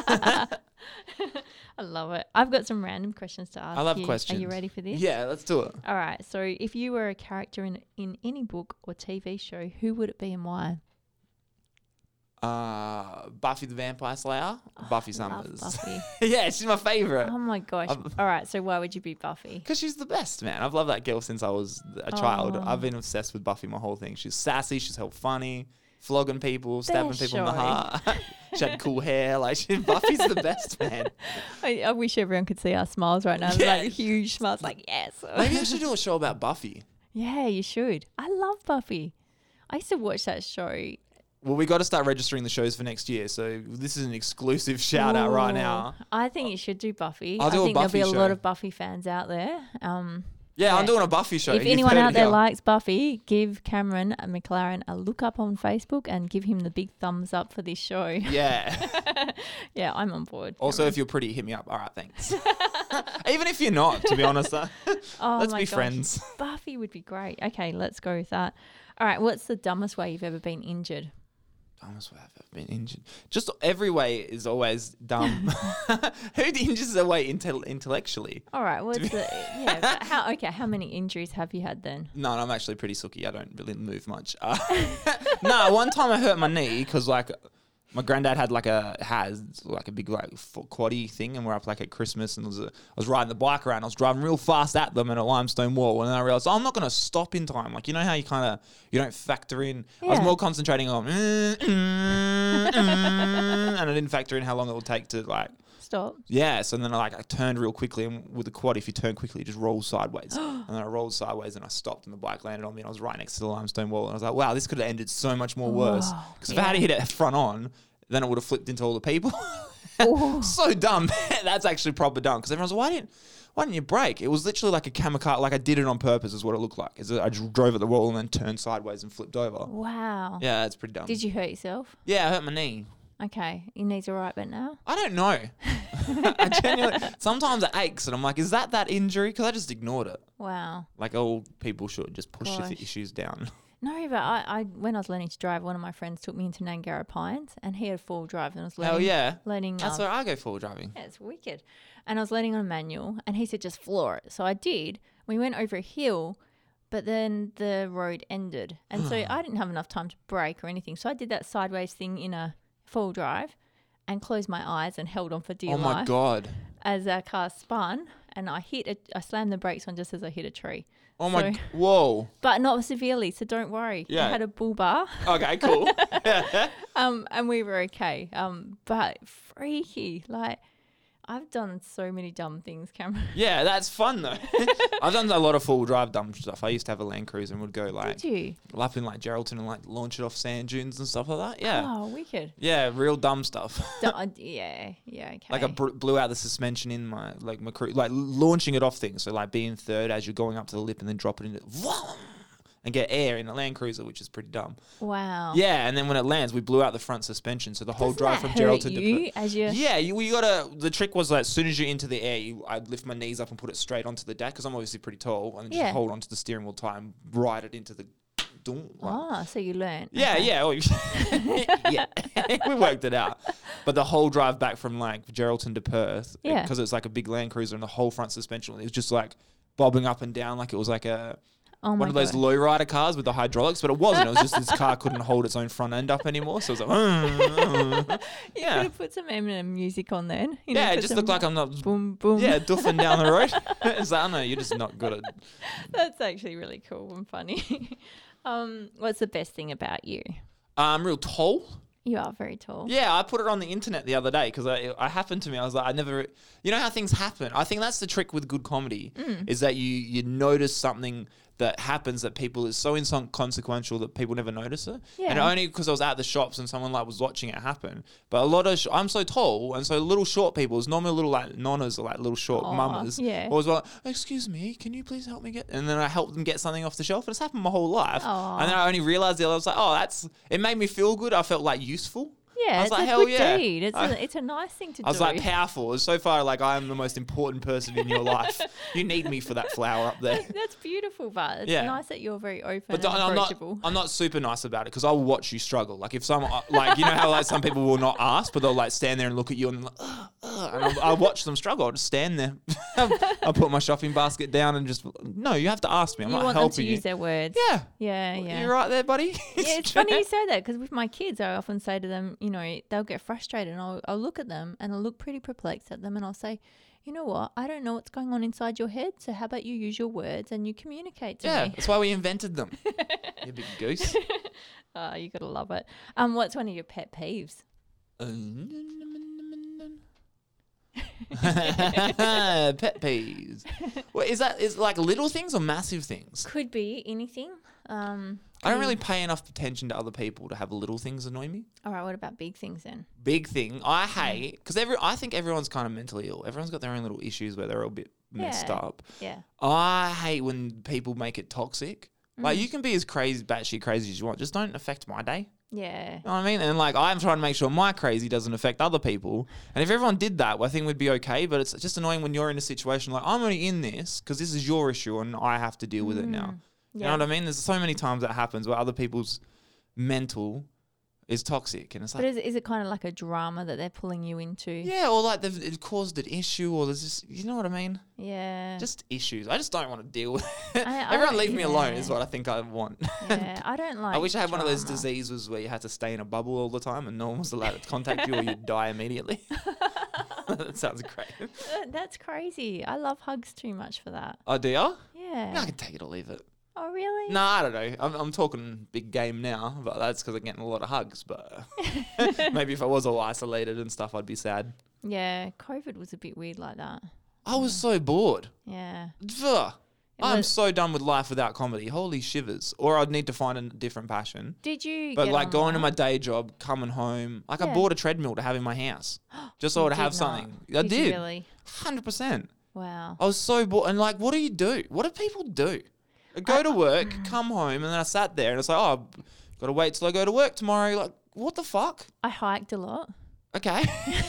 I love it. I've got some random questions to ask you. I love questions. Are you ready for this? Yeah, let's do it. All right. So if you were a character in any book or TV show, who would it be and why? Buffy the Vampire Slayer, Buffy Summers. Buffy. Yeah, she's my favorite. Oh my gosh. All right, so why would you be Buffy? Because she's the best, man. I've loved that girl since I was a child. I've been obsessed with Buffy my whole thing. She's sassy, she's hella funny, flogging people, stabbing people in the heart. She had cool hair. Buffy's the best, man. I wish everyone could see our smiles right now. Yeah. Like huge smiles, like yes. Maybe I should do a show about Buffy. Yeah, you should. I love Buffy. I used to watch that show. Well, we got to start registering the shows for next year, so this is an exclusive shout out right now. I think you should do Buffy. I'll do a think Buffy there'll be a show. lot of Buffy fans out there. Yeah, I'm doing a Buffy show. If anyone out there likes Buffy, give Cameron McLaren a look up on Facebook and give him the big thumbs up for this show. Yeah. Yeah, I'm on board. Also, if you're pretty, hit me up. All right, thanks. Even if you're not, to be honest. Let's be friends. Buffy would be great. Okay, let's go with that. All right. What's the dumbest way you've ever been injured? Dumbest way I've ever been injured. Just every way is always dumb. Who injures their way intellectually? All right. What's the but how many injuries have you had then? No, I'm actually pretty sooky. I don't really move much. No, one time I hurt my knee because like my granddad had like a big like quaddie thing, and we're up like at Christmas, and I was riding the bike around. I was driving real fast at them in a limestone wall, and then I realized I'm not going to stop in time. Like, you know how you don't factor in. I was more concentrating on and I didn't factor in how long it would take to like stop. Yeah, so then I turned real quickly, and with the quad, if you turn quickly, it just rolls sideways. And then I rolled sideways, and I stopped, and the bike landed on me, and I was right next to the limestone wall, and I was like, wow, this could have ended so much more worse. Because if I had hit it front on, then it would have flipped into all the people. So dumb. That's actually proper dumb, because everyone's like, why didn't you brake? It was literally like a kamikaze, like I did it on purpose is what it looked like. I just drove at the wall and then turned sideways and flipped over. Wow. Yeah, that's pretty dumb. Did you hurt yourself? Yeah, I hurt my knee. Okay. Your knee's all right, but now? I don't know. I genuinely, sometimes it aches, and I'm like, is that injury? Because I just ignored it. Wow. Like all people should just push your issues down. No, but I when I was learning to drive, one of my friends took me into Nangara Pines, and he had full drive, and I was learning. Hell yeah. Learning. That's where I go full driving. Yeah, it's wicked. And I was learning on a manual, and he said just floor it. So I did. We went over a hill, but then the road ended, and so I didn't have enough time to brake or anything. So I did that sideways thing in a full drive, and closed my eyes and held on for dear life. Oh my God. As our car spun, and I slammed the brakes on just as I hit a tree. Oh my, whoa. But not severely, so don't worry. Yeah. I had a bull bar. Okay, cool. And we were okay. But freaky. Like, I've done so many dumb things, Cameron. Yeah, that's fun though. I've done a lot of full drive dumb stuff. I used to have a Land Cruiser and would go like Did you? up in like Geraldton and like launch it off sand dunes and stuff like that. Yeah. Oh, wicked. Yeah, real dumb stuff. Yeah, okay. Like I blew out the suspension in my like launching it off things. So like being third as you're going up to the lip and then drop it into and get air in a Land Cruiser, which is pretty dumb. Wow. Yeah, and then when it lands, we blew out the front suspension, so the whole drive from Geraldton to you gotta. The trick was that as soon as you're into the air, I'd lift my knees up and put it straight onto the deck because I'm obviously pretty tall, and then just hold onto the steering wheel tight and ride it into the. So you learned. Yeah, okay. Yeah. We worked it out. But the whole drive back from like Geraldton to Perth, because it's like a big Land Cruiser and the whole front suspension, it was just like bobbing up and down like it was like one of those lowrider cars with the hydraulics, but it wasn't. It was just this car couldn't hold its own front end up anymore. So it was like, You could have put some Eminem music on then. It just looked like I'm not boom, boom. Yeah, doofing down the road. It's like, I know, you're just not good at. That's actually really cool and funny. What's the best thing about you? I'm real tall. You are very tall. Yeah, I put it on the internet the other day because I happened to me. I was like, you know how things happen. I think that's the trick with good comedy is that you notice something that happens that people is so inconsequential that people never notice it. Yeah. And only because I was at the shops and someone like was watching it happen. But a lot of I'm so tall, and so little short people is normally little like nonnas or like little short mamas. Yeah. Always like, excuse me, can you please help me get? And then I help them get something off the shelf, and it's happened my whole life. And then I only realized I was like, it made me feel good. I felt like useful. Yeah, it's like, hell good yeah. deed. It's a nice thing to do. I was like powerful. So far, like I am the most important person in your life. You need me for that flower up there. That's beautiful, but it's nice that you're very open and approachable. I'm not super nice about it because I'll watch you struggle. Like if someone, like you know how like some people will not ask, but they'll like stand there and look at you and like, and I'll watch them struggle. I'll just stand there. I'll put my shopping basket down and just no. You have to ask me. I'm not helping you. Want them to use their words. Yeah. Yeah. You're right there, buddy. Yeah, it's funny you say that because with my kids, I often say to them, they'll get frustrated and I'll look at them and I'll look pretty perplexed at them and I'll say, you know what? I don't know what's going on inside your head. So how about you use your words and you communicate to me? Yeah, that's why we invented them. You big goose. You gotta love it. What's one of your pet peeves? Pet peeves. Well, is like little things or massive things? Could be anything. I don't really pay enough attention to other people to have little things annoy me. All right, what about big things then? Big thing, I hate because I think everyone's kind of mentally ill. Everyone's got their own little issues where they're all a bit messed up. Yeah. I hate when people make it toxic. Like you can be as crazy, batshit crazy as you want. Just don't affect my day. Yeah. You know what I mean? And like I'm trying to make sure my crazy doesn't affect other people. And if everyone did that, well, I think we'd be okay. But it's just annoying when you're in a situation like I'm only in this because this is your issue and I have to deal with it now. You know what I mean? There's so many times that happens where other people's mental is toxic, and it's like, But is it kind of like a drama that they're pulling you into? yeah, or like it caused an issue, or there's just, you know what I mean? Yeah. Just issues. I just don't want to deal with it. I Everyone don't- leave me alone yeah. is what I think I want. Yeah, I don't like I wish I had one of those drama. diseases where you had to stay in a bubble all the time and no one was allowed to contact you or you'd die immediately. That sounds great. That's crazy. I love hugs too much for that. Oh, do you? Yeah. I can take it or leave it. Oh, really? No, I don't know. I'm talking big game now, but that's because I'm getting a lot of hugs. But maybe if I was all isolated and stuff, I'd be sad. Yeah, COVID was a bit weird like that. I was so bored. Yeah. Ugh. It I'm was- so done with life without comedy. Holy shivers. Or I'd need to find a different passion. Did you But get like going to online? my day job, coming home, like I Yeah. bought a treadmill to have in my house, just so You I'd have did something. not. I you did, Really? 100%. Wow. I was so bored, and like, what do you do? What do people do? I go to work, come home, and then I sat there, and it's like, oh, got to wait till I go to work tomorrow. Like, what the fuck? I hiked a lot, Okay,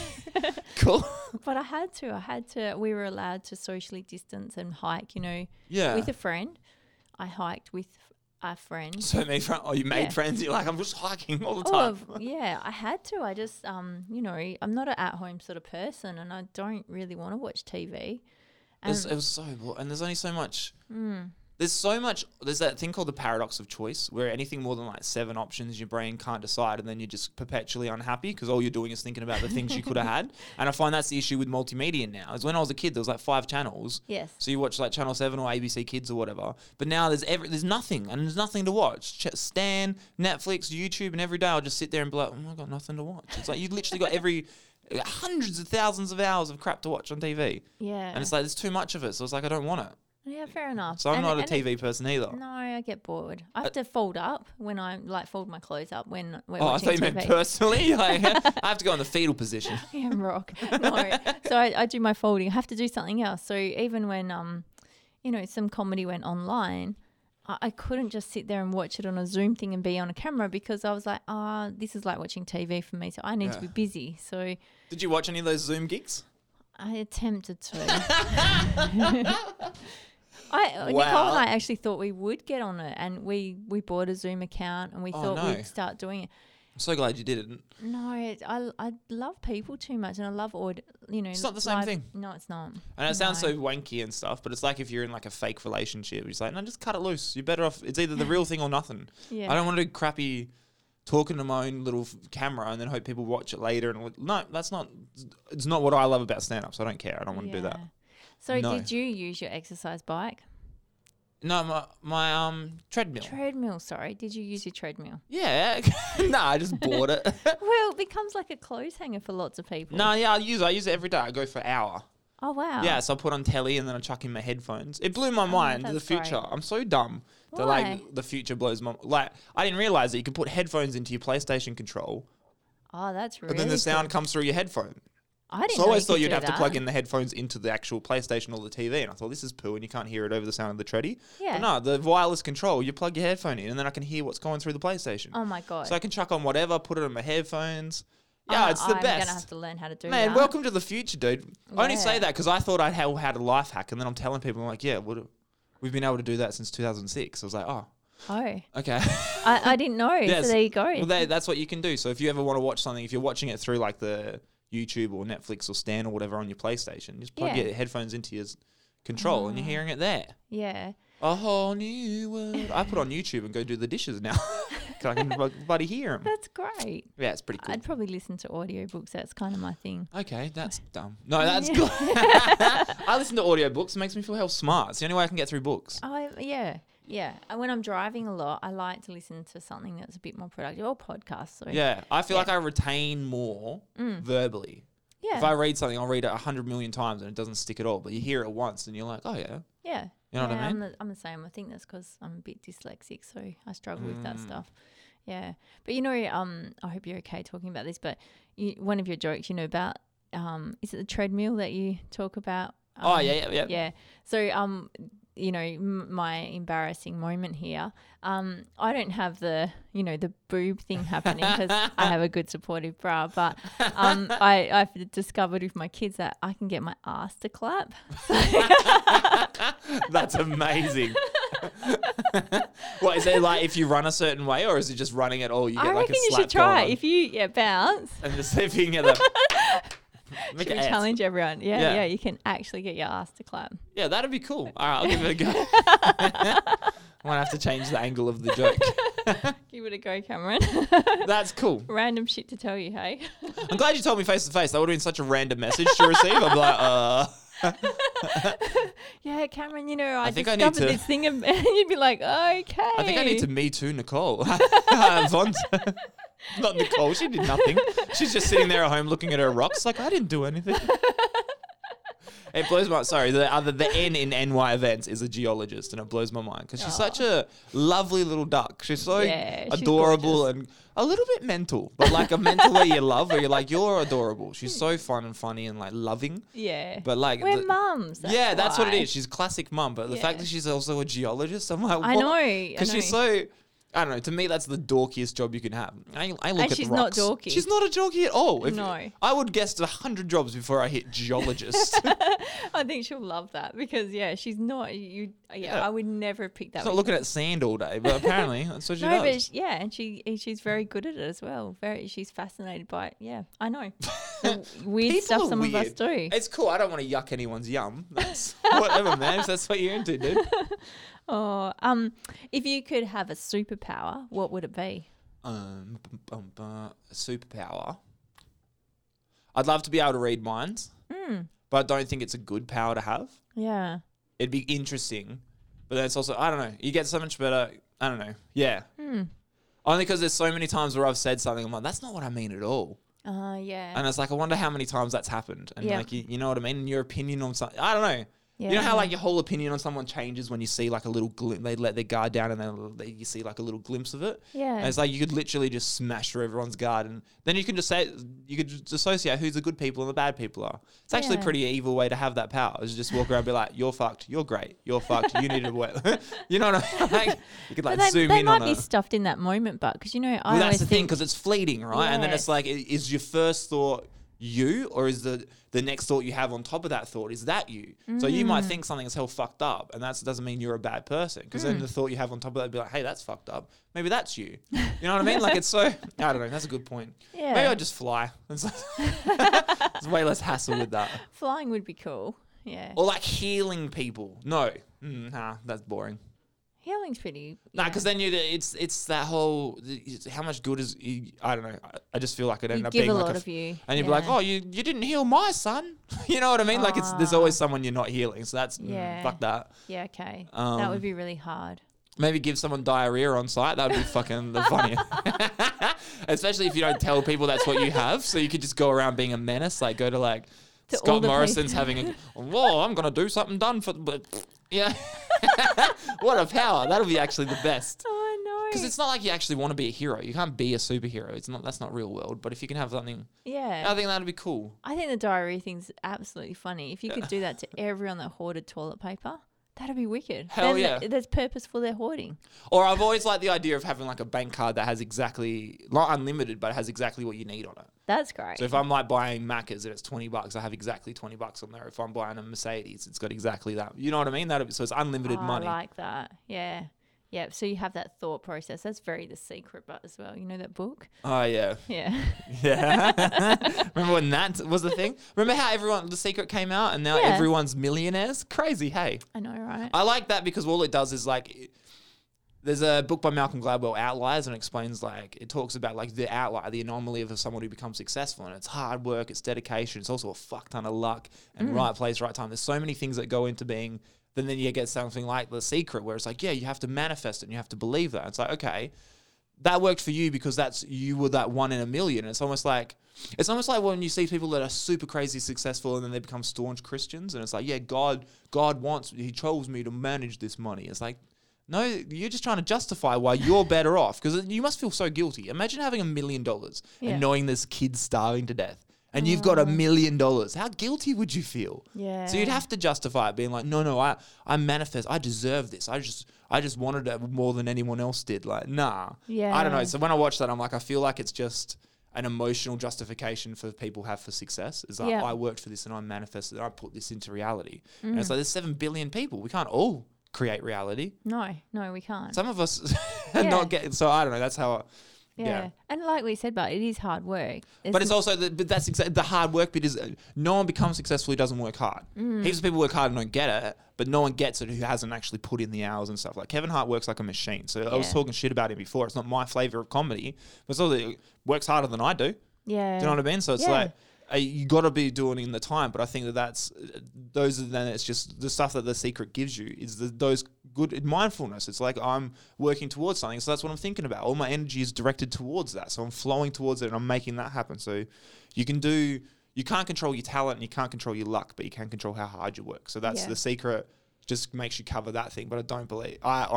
cool. but I had to. We were allowed to socially distance and hike, Yeah. with a friend. I hiked with a friend. So made you made Yeah. friends. You're like, I'm just hiking all the Oh, time. yeah, I had to. I just, I'm not an at-home sort of person, and I don't really want to watch TV. It was so bored, and there's only so much. Mm. There's that thing called the paradox of choice, where anything more than like 7 options, your brain can't decide, and then you're just perpetually unhappy because all you're doing is thinking about the things you could have had. And I find that's the issue with multimedia now. Is when I was a kid, there was like 5 channels. Yes. So you watch like Channel 7 or ABC Kids or whatever. But now there's nothing, and there's nothing to watch. Stan, Netflix, YouTube, and every day I'll just sit there and be like, oh, I got nothing to watch. It's like you literally got hundreds of thousands of hours of crap to watch on TV. Yeah. And it's like, there's too much of it. So it's like, I don't want it. Yeah, fair enough. So I'm And- not a and TV person either. No, I get bored. I have to fold up when I fold my clothes up when we're Oh, I watching thought you TV. meant personally. Like, I have to go in the fetal position. Yeah, rock. No. So I do my folding. I have to do something else. So even when some comedy went online, I couldn't just sit there and watch it on a Zoom thing and be on a camera because I was like, this is like watching TV for me. So I need to Yeah. be busy. So Did you watch any of those Zoom gigs? I attempted to. Nicole Wow. and I actually thought we would get on it, and we bought a Zoom account, and we Oh, thought no. we'd start doing it. I'm so glad you didn't. No, I love people too much, and I love It's not the same thing. No, it's not. And it sounds No. so wanky and stuff, but it's like if you're in like a fake relationship, you're just like, no, just cut it loose. You're better off. It's either the real thing or nothing. Yeah. I don't want to do crappy talking to my own little camera and then hope people watch it later. And no, it's not what I love about stand-up, so I don't care. I don't want to do that. So No. did you use your exercise bike? No, my treadmill. Treadmill, sorry. Did you use your treadmill? Yeah. No, I just bought it. Well, it becomes like a clothes hanger for lots of people. No, yeah, I use it every day. I go for an hour. Oh, wow. Yeah, so I put on telly and then I chuck in my headphones. It blew my mind, the Oh, that's future. great. I'm so dumb that Why? like the future blows my like I didn't realize that you can put headphones into your PlayStation control Oh, that's really and then the sound cool. comes through your headphone. I didn't So I know always you thought could you'd do have to that. plug in the headphones into the actual PlayStation or the TV, and I thought this is poo and you can't hear it over the sound of the treadie. Yeah. But no, the wireless control, you plug your headphone in and then I can hear what's going through the PlayStation. Oh, my God. So I can chuck on whatever, put it on my headphones. Yeah, it's the I'm best. going to have to learn how to do Man, that. welcome to the future, dude. I only say Yeah. that because I thought I'd had a life hack, and then I'm telling people, I'm like, yeah, we've been able to do that since 2006. I was like, oh, Oh, okay. I didn't know. Yes. So there you go. Well, that's what you can do. So if you ever want to watch something, if you're watching it through like the YouTube or Netflix or Stan or whatever on your PlayStation, just plug Yeah. your headphones into your control and you're hearing it there. Yeah. A whole new world. I put on YouTube and go do the dishes now. 'Cause I can bloody hear them. That's great. Yeah, it's pretty cool. I'd probably listen to audiobooks. That's kind of my thing. Okay, that's dumb. No, that's good. I listen to audiobooks. It makes me feel hell smart. It's the only way I can get through books. Yeah. Yeah. And when I'm driving a lot, I like to listen to something that's a bit more productive or podcasts. So Yeah, I feel Yeah. like I retain more verbally. Yeah. If I read something, I'll read it 100 million times and it doesn't stick at all. But you hear it once and you're like, oh yeah. Yeah. You know what I Yeah, mean? I'm the same. I think that's because I'm a bit dyslexic, so I struggle with that stuff. Yeah. But I hope you're okay talking about this, but one of your jokes, about, is it the treadmill that you talk about? Oh, yeah. Yeah. So, my embarrassing moment here. I don't have the boob thing happening because I have a good supportive bra, but I've discovered with my kids that I can get my ass to clap. That's amazing. What is it like? If you run a certain way, or is it just running at all? You get I like reckon a you slap should try. going on If you bounce. and just see if you can get that. Make Should an we ass. challenge everyone? Yeah. Yeah, you can actually get your ass to clap. Yeah, that'd be cool. All right, I'll give it a go. I might have to change the angle of the joke. Give it a go, Cameron. That's cool. Random shit to tell you, hey? I'm glad you told me face to face. That would have been such a random message to receive. I'm like, Yeah, Cameron, I think I discovered need to- this thing and you'd be like, okay. I think I need to Me Too Nicole. Vaughn. Not Nicole. She did nothing. She's just sitting there at home looking at her rocks like, I didn't do anything. It blows my... Sorry, the N in NY events is a geologist, and it blows my mind because she's such a lovely little duck. She's so Yeah, she's adorable gorgeous. and a little bit mental, but like a mental where you love, where you're like, you're adorable. She's so fun and funny and like loving. Yeah. But like... We're mums. that's what it why. is. She's classic mum, but the fact Yeah. that she's also a geologist, I'm like, what? I know. Because she's so... I don't know. To me, that's the dorkiest job you can have. I look And at she's the not rocks. dorky. She's not a dorky at all. No. I would guess 100 jobs before I hit geologist. I think she'll love that because, she's not. Yeah. I would never have picked that She's not one. looking at sand all day, but apparently that's what she No, does. but and she's very good at it as well. She's fascinated by it. Yeah, I know. The weird People stuff are some of us weird. do. It's cool. I don't want to yuck anyone's yum. That's whatever, man. If that's what you're into, dude. Oh, if you could have a superpower, what would it be? Superpower. I'd love to be able to read minds, but I don't think it's a good power to have. Yeah. It'd be interesting, but then it's also, I don't know, you get so much better, I don't know. Yeah. Only because there's so many times where I've said something, I'm like, that's not what I mean at all. Yeah. And it's like, I wonder how many times that's happened. And Yeah. like, you know what I mean? And your opinion on something, I don't know. Yeah. You know how like your whole opinion on someone changes when you see like a little glimpse, they let their guard down and then you see like a little glimpse of it. Yeah. And it's like you could literally just smash through everyone's guard, and then you can just say, you could just associate who the good people and the bad people are. It's actually a Yeah. pretty evil way to have that power, is just walk around and be like, you're fucked, you're great, you're fucked, you need to wait. You know what I mean? Like, you could like But zoom they in might on be it. stuffed in that moment, but because I Well, always that's the thing, think because it's fleeting, right? And then it's Yes. like, is your first thought you, or is the next thought you have on top of that thought, is that you? So you might think something is hell fucked up, and that doesn't mean you're a bad person, because then the thought you have on top of that would be like, hey, that's fucked up. Maybe that's you. You know what I mean? Like, it's so, I don't know. That's a good point. Yeah. Maybe I'd just fly. It's there's way less hassle with that. flying would be cool. Yeah. Or like healing people. No. Nah, that's boring. Healing's pretty. Nah, yeah. because then it's that whole, how much good is, I don't know. I just feel like it You ended up give being a like lot of you. and you'd be like, yeah. oh, you didn't heal my son. You know what I mean? Like, there's always someone you're not healing. So that's, Yeah. fuck that. Yeah, okay. that Um, would be really hard. Maybe give someone diarrhea on site. That would be fucking the funniest. Especially if you don't tell people that's what you have. So you could just go around being a menace. Like, go to like To all Scott the Morrison's places. having a, whoa, I'm going to do something done for, but yeah. What a power. That'll be actually the best. Oh, no. Because it's not like you actually want to be a hero. You can't be a superhero. It's not. That's not real world. But if you can have something, Yeah. I think that'd be cool. I think the diarrhea thing's absolutely funny. If you could do that to everyone that hoarded toilet paper, that'd be wicked. Hell Then yeah. There's purpose for their hoarding. Or I've always liked the idea of having like a bank card that has exactly, not unlimited, but it has exactly what you need on it. That's great. So if I'm like buying Macca's and it's $20, I have exactly $20 on there. If I'm buying a Mercedes, it's got exactly that. You know what I mean? So it's unlimited money. I like that. Yeah. Yeah. So you have that thought process. That's very The Secret, but as well. You know that book? Oh yeah, Yeah. yeah. Remember when that was the thing? Remember how The Secret came out and now Yeah. everyone's millionaires? Crazy, hey. I know, right? I like that because all it does is like, there's a book by Malcolm Gladwell, Outliers, and it explains like, it talks about like the outlier, the anomaly of someone who becomes successful, and it's hard work, it's dedication, it's also a fuck ton of luck and right place, right time. There's so many things that go into being, then you get something like The Secret where it's like, yeah, you have to manifest it and you have to believe that. It's like, okay, that worked for you because you were that one in a million. It's almost like when you see people that are super crazy successful and then they become staunch Christians, and it's like, yeah, God he chose me to manage this money. It's like, no, you're just trying to justify why you're better off, because you must feel so guilty. Imagine having $1 million Yeah. and knowing there's kids starving to death, and you've got $1 million. How guilty would you feel? Yeah. So you'd have to justify it, being like, no, I manifest, I deserve this. I just wanted it more than anyone else did. Like, nah. Yeah. I don't know. So when I watch that, I'm like, I feel like it's just an emotional justification for people have for success. It's like, Yeah. I worked for this and I manifested it. I put this into reality. And it's like, there's 7 billion people. We can't all create reality. No, we can't. Some of us Yeah. not get. So I don't know. That's how. Yeah. And like we said, but it is hard work. But it's also but that's the hard work bit is no one becomes successful who doesn't work hard. Heaps of people work hard and don't get it, but no one gets it who hasn't actually put in the hours and stuff. Like Kevin Hart works like a machine. So I was Yeah. talking shit about him before. It's not my flavor of comedy, but it's also he works harder than I do. Yeah. Do you know what I mean? So it's Yeah. like you got to be doing it in the time. But I think that's those are then it's just the stuff that The Secret gives you is those good mindfulness. It's like I'm working towards something, so that's what I'm thinking about. All my energy is directed towards that, so I'm flowing towards it and I'm making that happen. So you can't control your talent and you can't control your luck, but you can control how hard you work. So that's The Secret. Just makes you cover that thing. But I don't believe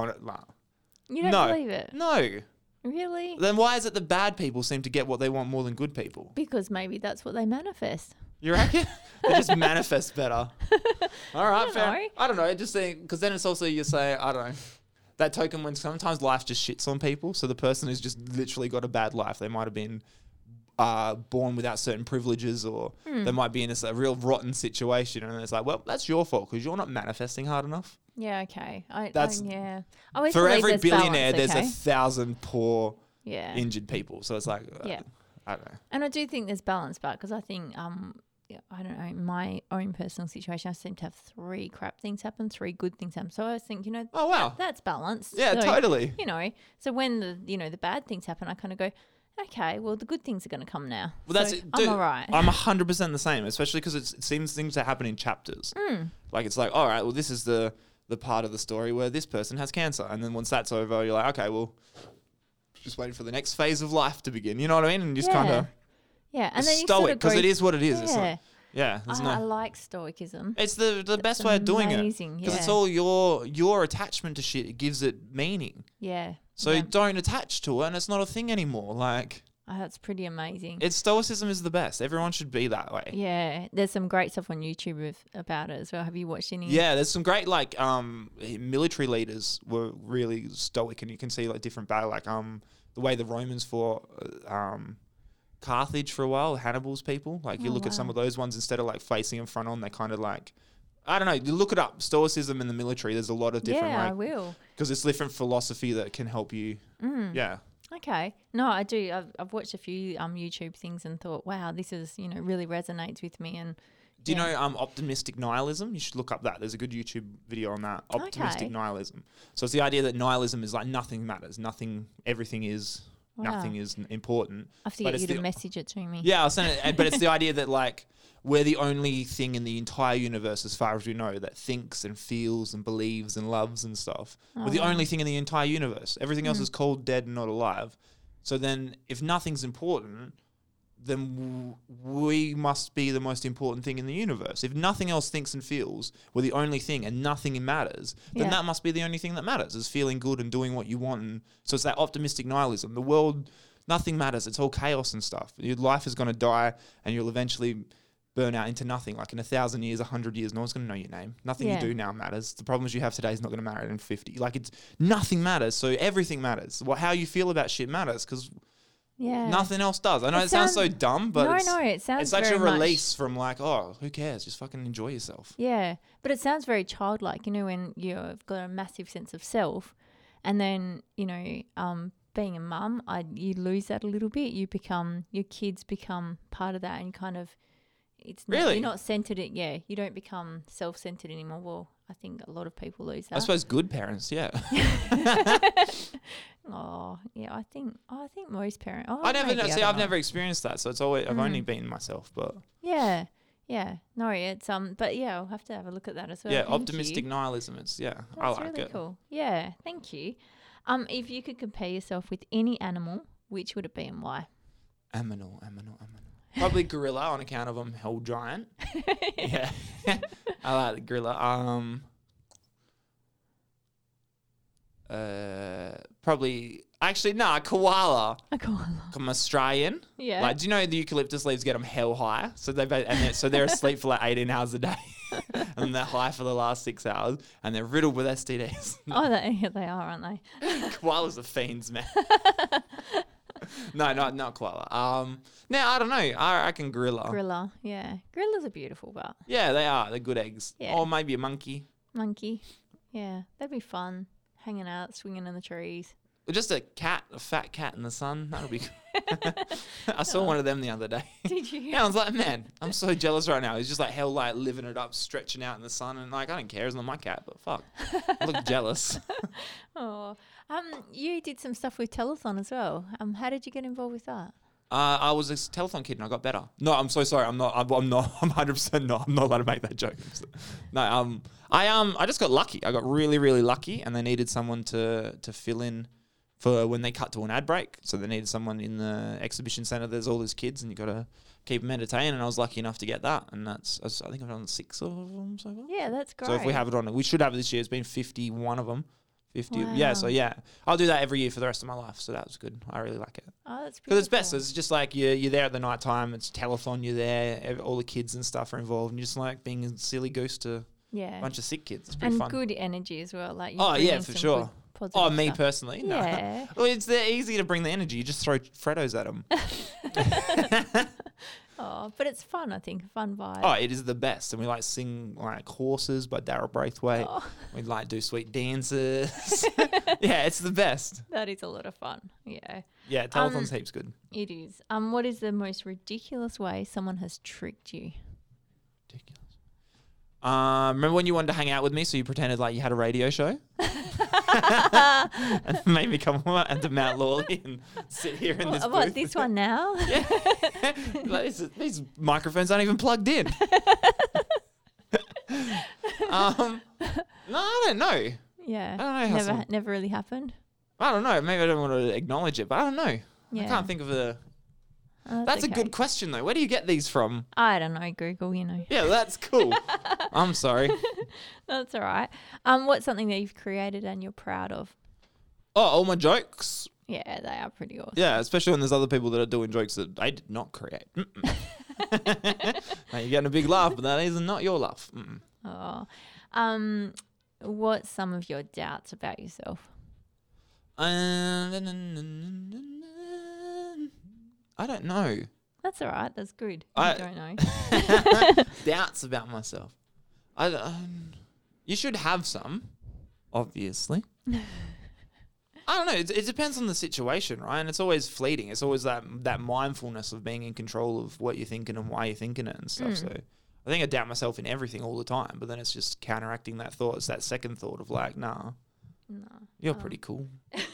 You don't No. believe it? No. Really? Then why is it the bad people seem to get what they want more than good people? Because maybe that's what they manifest. You reckon? They just manifest better. All right, fair. know. I don't know. Just think, because then it's also you say, I don't know, that token when sometimes life just shits on people. So the person who's just literally got a bad life, they might have been born without certain privileges, or they might be in a real rotten situation, and it's like, well, that's your fault because you're not manifesting hard enough. Yeah, okay. That's- yeah. I always For believe every there's billionaire, balance, there's okay? 1,000 poor, Yeah. injured people. So it's like, Yeah. I don't know. And I do think there's balance, but because I think, yeah, I don't know, in my own personal situation, I seem to have 3 crap things happen, 3 good things happen. So I always think, Oh, wow. that's balanced. Yeah, So, totally. So when the bad things happen, I kind of go, okay, well, the good things are going to come now. Well, that's So it. I'm Dude, all right. I'm 100% the same, especially because it seems things that happen in chapters. Like, it's like, all right, well, this is the part of the story where this person has cancer. And then once that's over, you're like, okay, well, just waiting for the next phase of life to begin. You know what I mean? And just kind of Yeah, and then you stoic, sort of because go, it is what it is. It's Yeah. like, there's I no... like stoicism. It's the best way of doing it. amazing, Because it's yeah. all your attachment to shit. It gives it meaning. Yeah. So yeah. don't attach to it, and it's not a thing anymore. Like, That's pretty amazing. stoicism is the best. Everyone should be that way. Yeah, there's some great stuff on YouTube about it as well. Have you watched any? Yeah, there's some great military leaders were really stoic, and you can see like different battle, like the way the Romans fought Carthage for a while, Hannibal's people. Like you look at some of those ones, instead of like facing in front on, they kind of like, I don't know. You look it up, stoicism in the military. There's a lot of different, Yeah, I will. because it's different philosophy that can help you. Yeah. Okay. No, I do. I've watched a few YouTube things and thought, wow, this is, really resonates with me. And Do you know optimistic nihilism? You should look up that. There's a good YouTube video on that. Optimistic Okay. nihilism. So it's the idea that nihilism is like nothing matters. Everything is, Wow. nothing is important. I have to But get it's you to the- message it to me. Yeah, I'll send it. But it's the idea that like we're the only thing in the entire universe, as far as we know, that thinks and feels and believes and loves and stuff. We're the only thing in the entire universe. Everything else is cold, dead, and not alive. So then, if nothing's important, then we must be the most important thing in the universe. If nothing else thinks and feels, we're the only thing, and nothing matters, then Yeah. that must be the only thing that matters, is feeling good and doing what you want. And so it's that optimistic nihilism. The world, nothing matters. It's all chaos and stuff. Your life is going to die, and you'll eventually burn out into nothing. Like in 1,000 years, 100 years, no one's going to know your name. Nothing Yeah. you do now matters. The problems you have today is not going to matter in 50. Like it's nothing matters. So everything matters. How you feel about shit matters, because Yeah. nothing else does. I know it sounds so dumb, but it sounds it's such a very much- release from like, oh, who cares? Just fucking enjoy yourself. Yeah, but it sounds very childlike, when you've got a massive sense of self, and then being a mum, you lose that a little bit. Your kids become part of that, and you kind of, Really? you're not centered. You don't become self-centered anymore. Well, I think a lot of people lose that. I suppose good parents, yeah. Oh, yeah, I think most parents. Oh, I never maybe, know. I See, don't I've know. never experienced that, so it's always I've only been myself. But Yeah. No, it's but yeah, I'll have to have a look at that as well. yeah, Thank optimistic you. nihilism. I That's like really it. cool. Yeah, thank you. If you could compare yourself with any animal, which would it be and why? Aminal. Probably gorilla on account of I'm hell giant. Yeah, I like the gorilla. Probably actually koala. A koala. I'm Australian. Yeah. Like, do you know the eucalyptus leaves get them hell high? So they're asleep for like 18 hours a day, and they're high for the last 6 hours, and they're riddled with STDs. Oh, they are, aren't they? Koalas are fiends, man. No, not koala. Now I don't know. I reckon gorilla. Gorilla. Yeah. Gorillas are beautiful, but Yeah, they are. They're good eggs. Yeah. Or maybe a monkey. monkey. Yeah, that'd be fun. Hanging out, swinging in the trees. Or just a fat cat in the sun. That would be I saw one of them the other day. Did you? Yeah, I was like, man, I'm so jealous right now. He's just like hell, like living it up, stretching out in the sun. And like, I don't care. It's not my cat, but fuck. I look jealous. Oh, you did some stuff with telethon as well. How did you get involved with that? I was a telethon kid and I got better. No, I'm so sorry. I'm not. I'm 100% not. I'm not allowed to make that joke. No. I just got lucky. I got really, really lucky, and they needed someone to fill in for when they cut to an ad break. So they needed someone in the exhibition center. There's all these kids, and you got to keep them entertained. And I was lucky enough to get that. And I think I've done 6 of them so far. Yeah, that's great. So if we have it on, we should have it this year. It's been 51 of them. 50. Wow. Yeah, so yeah. I'll do that every year for the rest of my life. So that was good. I really like it. Oh, that's Because it's beautiful. best. It's just like you're there at the night time. It's telethon. You're there. All the kids and stuff are involved. And you're just like being a silly goose to Yeah. a bunch of sick kids. It's pretty And fun. good energy as well. Like you Oh, bring yeah, in for some sure. good positive Oh, me stuff. personally? No. Yeah. Well, it's easy to bring the energy. You just throw Freddos at them. Oh, but it's fun, I think. Fun vibe. Oh, it is the best. And we like sing like Horses by Daryl Braithwaite. Oh, We like do sweet dances. Yeah, it's the best. that is a lot of fun. Yeah, Yeah, telethon's heaps good. it is. What is the most ridiculous way someone has tricked you? Ridiculous. Remember when you wanted to hang out with me, so you pretended like you had a radio show? And made me come and to Mount Lawley and sit here in this booth. What, this one now? Like, these microphones aren't even plugged in. No, I don't know. Yeah. I don't know how some- Never really happened. I don't know. Maybe I don't want to acknowledge it, but I don't know. Yeah. I can't think of a... Oh, That's a okay. good question, though. Where do you get these from? I don't know, Google, you know. Yeah, that's cool. I'm sorry. That's all right. What's something that you've created and you're proud of? Oh, all my jokes. Yeah, they are pretty awesome. Yeah, especially when there's other people that are doing jokes that they did not create. Now, you're getting a big laugh, but that is not your laugh. Oh. What's some of your doubts about yourself? I don't know. That's all right. That's good. I don't know. Doubts about myself. You should have some, obviously. I don't know. It depends on the situation, right? And it's always fleeting. It's always that mindfulness of being in control of what you're thinking and why you're thinking it and stuff. So I think I doubt myself in everything all the time, but then it's just counteracting that thought. It's that second thought of like, nah, No. you're pretty cool.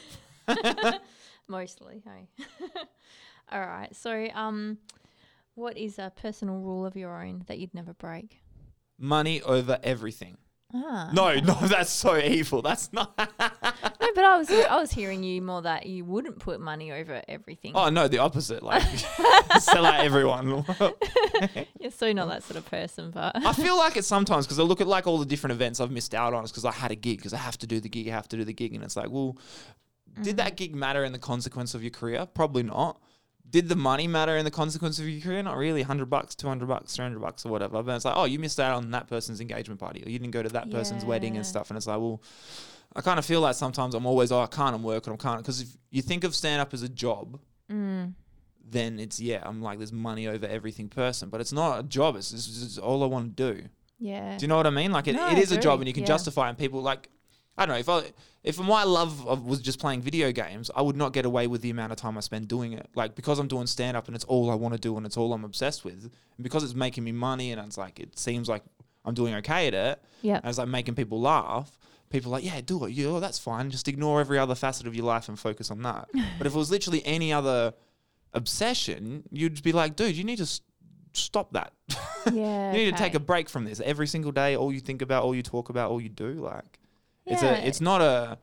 Mostly, hey. All right. So, what is a personal rule of your own that you'd never break? Money over everything. Ah. No, that's so evil. That's not. No, but I was hearing you more that you wouldn't put money over everything. Oh, no, the opposite. Like, sell out everyone. You're so not that sort of person, but I feel like it sometimes because I look at like all the different events I've missed out on. It's because I had a gig because I have to do the gig. And it's like, well, did that gig matter in the consequence of your career? Probably not. Did the money matter in the consequence of your career? Not really. $100, $200, $300 or whatever. But it's like, oh, you missed out on that person's engagement party, or you didn't go to that person's wedding and Yeah. stuff. And it's like, well, I kind of feel like sometimes I'm always, I can't, I'm working, I can't. Because if you think of stand up as a job, then it's, I'm like, there's money over everything person. But it's not a job. It's all I want to do. yeah. Do you know what I mean? Like, it No, I is a job agree. and you can Yeah. justify it. And people like, I don't know, if my love was just playing video games, I would not get away with the amount of time I spend doing it. Like, because I'm doing stand up and it's all I want to do and it's all I'm obsessed with, and because it's making me money and it's like, it seems like I'm doing okay at it, Yeah. and it's like making people laugh, people are like, yeah, do it. Yeah, that's fine. Just ignore every other facet of your life and focus on that. But if it was literally any other obsession, you'd be like, dude, you need to stop that. Yeah. You need to take okay. a break from this every single day. All you think about, all you talk about, all you do. Like, Yeah. it's not a.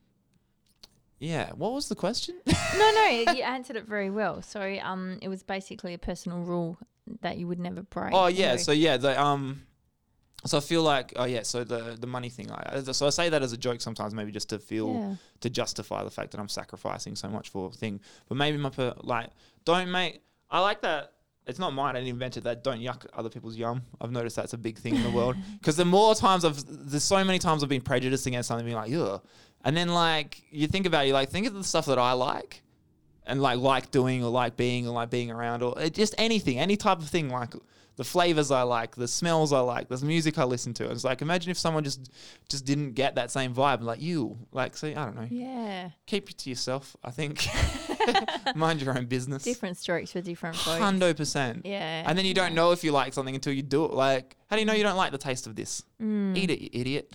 Yeah. What was the question? No, you answered it very well. So, it was basically a personal rule that you would never break. Oh yeah. So, So yeah. So I feel like so the money thing. So I say that as a joke sometimes, maybe just to feel yeah. to justify the fact that I'm sacrificing so much for a thing. But maybe don't make. I like that. It's not mine. I didn't invent it. That don't yuck other people's yum. I've noticed that's a big thing in the world. Because there's so many times I've been prejudiced against something, being like, ugh. And then like you think about it, you like think of the stuff that I like, and like doing or like being around or just anything, any type of thing like the flavors I like, the smells I like, the music I listen to. It's like, imagine if someone just didn't get that same vibe. Like you, like, see, I don't know. Yeah. Keep it to yourself, I think. Mind your own business. Different strokes for different folks. 100%. Yeah. And then you don't know if you like something until you do it. Like, how do you know you don't like the taste of this? Eat it, you idiot.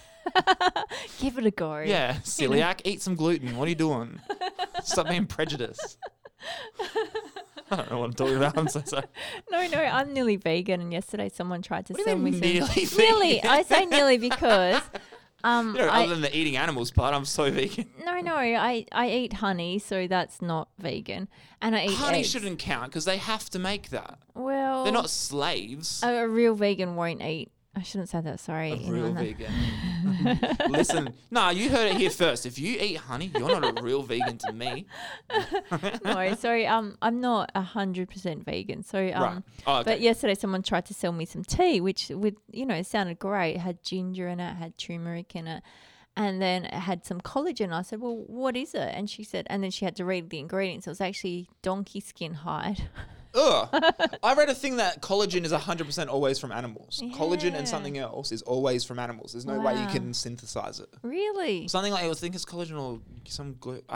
Give it a go. Yeah, celiac, eat some gluten. What are you doing? Stop being prejudiced. I don't know what I'm talking about. I'm so sorry. No, I'm nearly vegan, and yesterday someone tried to sell me some. Nearly Nearly, vegan? I say nearly because Other than the eating animals part, I'm so vegan. No, I eat honey, so that's not vegan, and I eat Honey eggs. shouldn't count because they have to make that. Well, They're not slaves. a real vegan won't eat. I shouldn't say that. Sorry. A real anyone that- vegan. Listen, you heard it here first. If you eat honey, you're not a real vegan to me. No, sorry. I'm not 100% vegan. So Right. Oh, okay. But yesterday someone tried to sell me some tea, which it sounded great. It had ginger in it, had turmeric in it, and then it had some collagen. I said, "Well, what is it?" And she said, and then she had to read the ingredients. It was actually donkey skin hide. Ugh. I read a thing that collagen is 100% always from animals. Collagen Yeah. and something else is always from animals. There's no way you Wow. can synthesize it. Really? Something like I think it's collagen or some.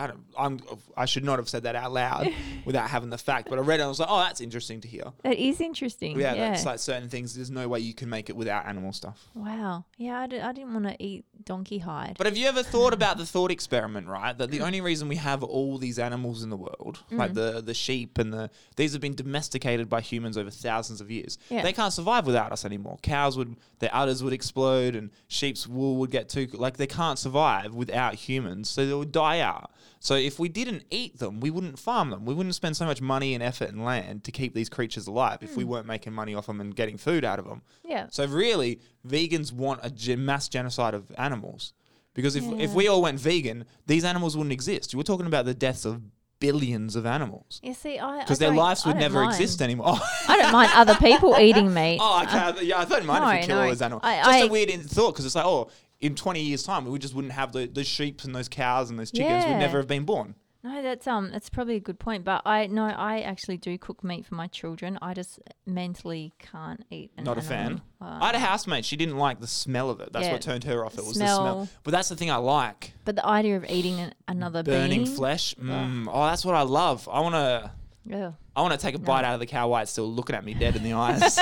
I should not have said that out loud without having the fact. But I read it and I was like, oh, that's interesting to hear. That is interesting. Yeah, Yeah. that's like certain things. There's no way you can make it without animal stuff. Wow. Yeah, I didn't want to eat donkey hide. But have you ever thought about the thought experiment, right? That the only reason we have all these animals in the world, like the sheep and these have been domesticated by humans over thousands of years. Yeah. They can't survive without us anymore. Their udders would explode and sheep's wool would get too, like they can't survive without humans. So they would die out. So if we didn't eat them, we wouldn't farm them. We wouldn't spend so much money and effort and land to keep these creatures alive if we weren't making money off them and getting food out of them. Yeah. So really, vegans want a mass genocide of animals. Because if we all went vegan, these animals wouldn't exist. You were talking about the deaths of billions of animals. Yeah, see, Because their lives would never exist anymore. I don't mind other people eating meat. Oh, okay. I don't mind if you kill all those animals. Just a weird thought because it's like, in 20 years' time, we just wouldn't have those sheep and those cows and those chickens would Yeah. never have been born. No, that's probably a good point. But I actually do cook meat for my children. I just mentally can't eat an Not a animal. fan. I had a housemate. She didn't like the smell of it. That's Yeah, what turned her off. It was the smell. smell. But that's the thing I like. But the idea of eating another Burning being, flesh. Oh, that's what I love. I want to take a bite out of the cow while it's still looking at me dead in the eyes.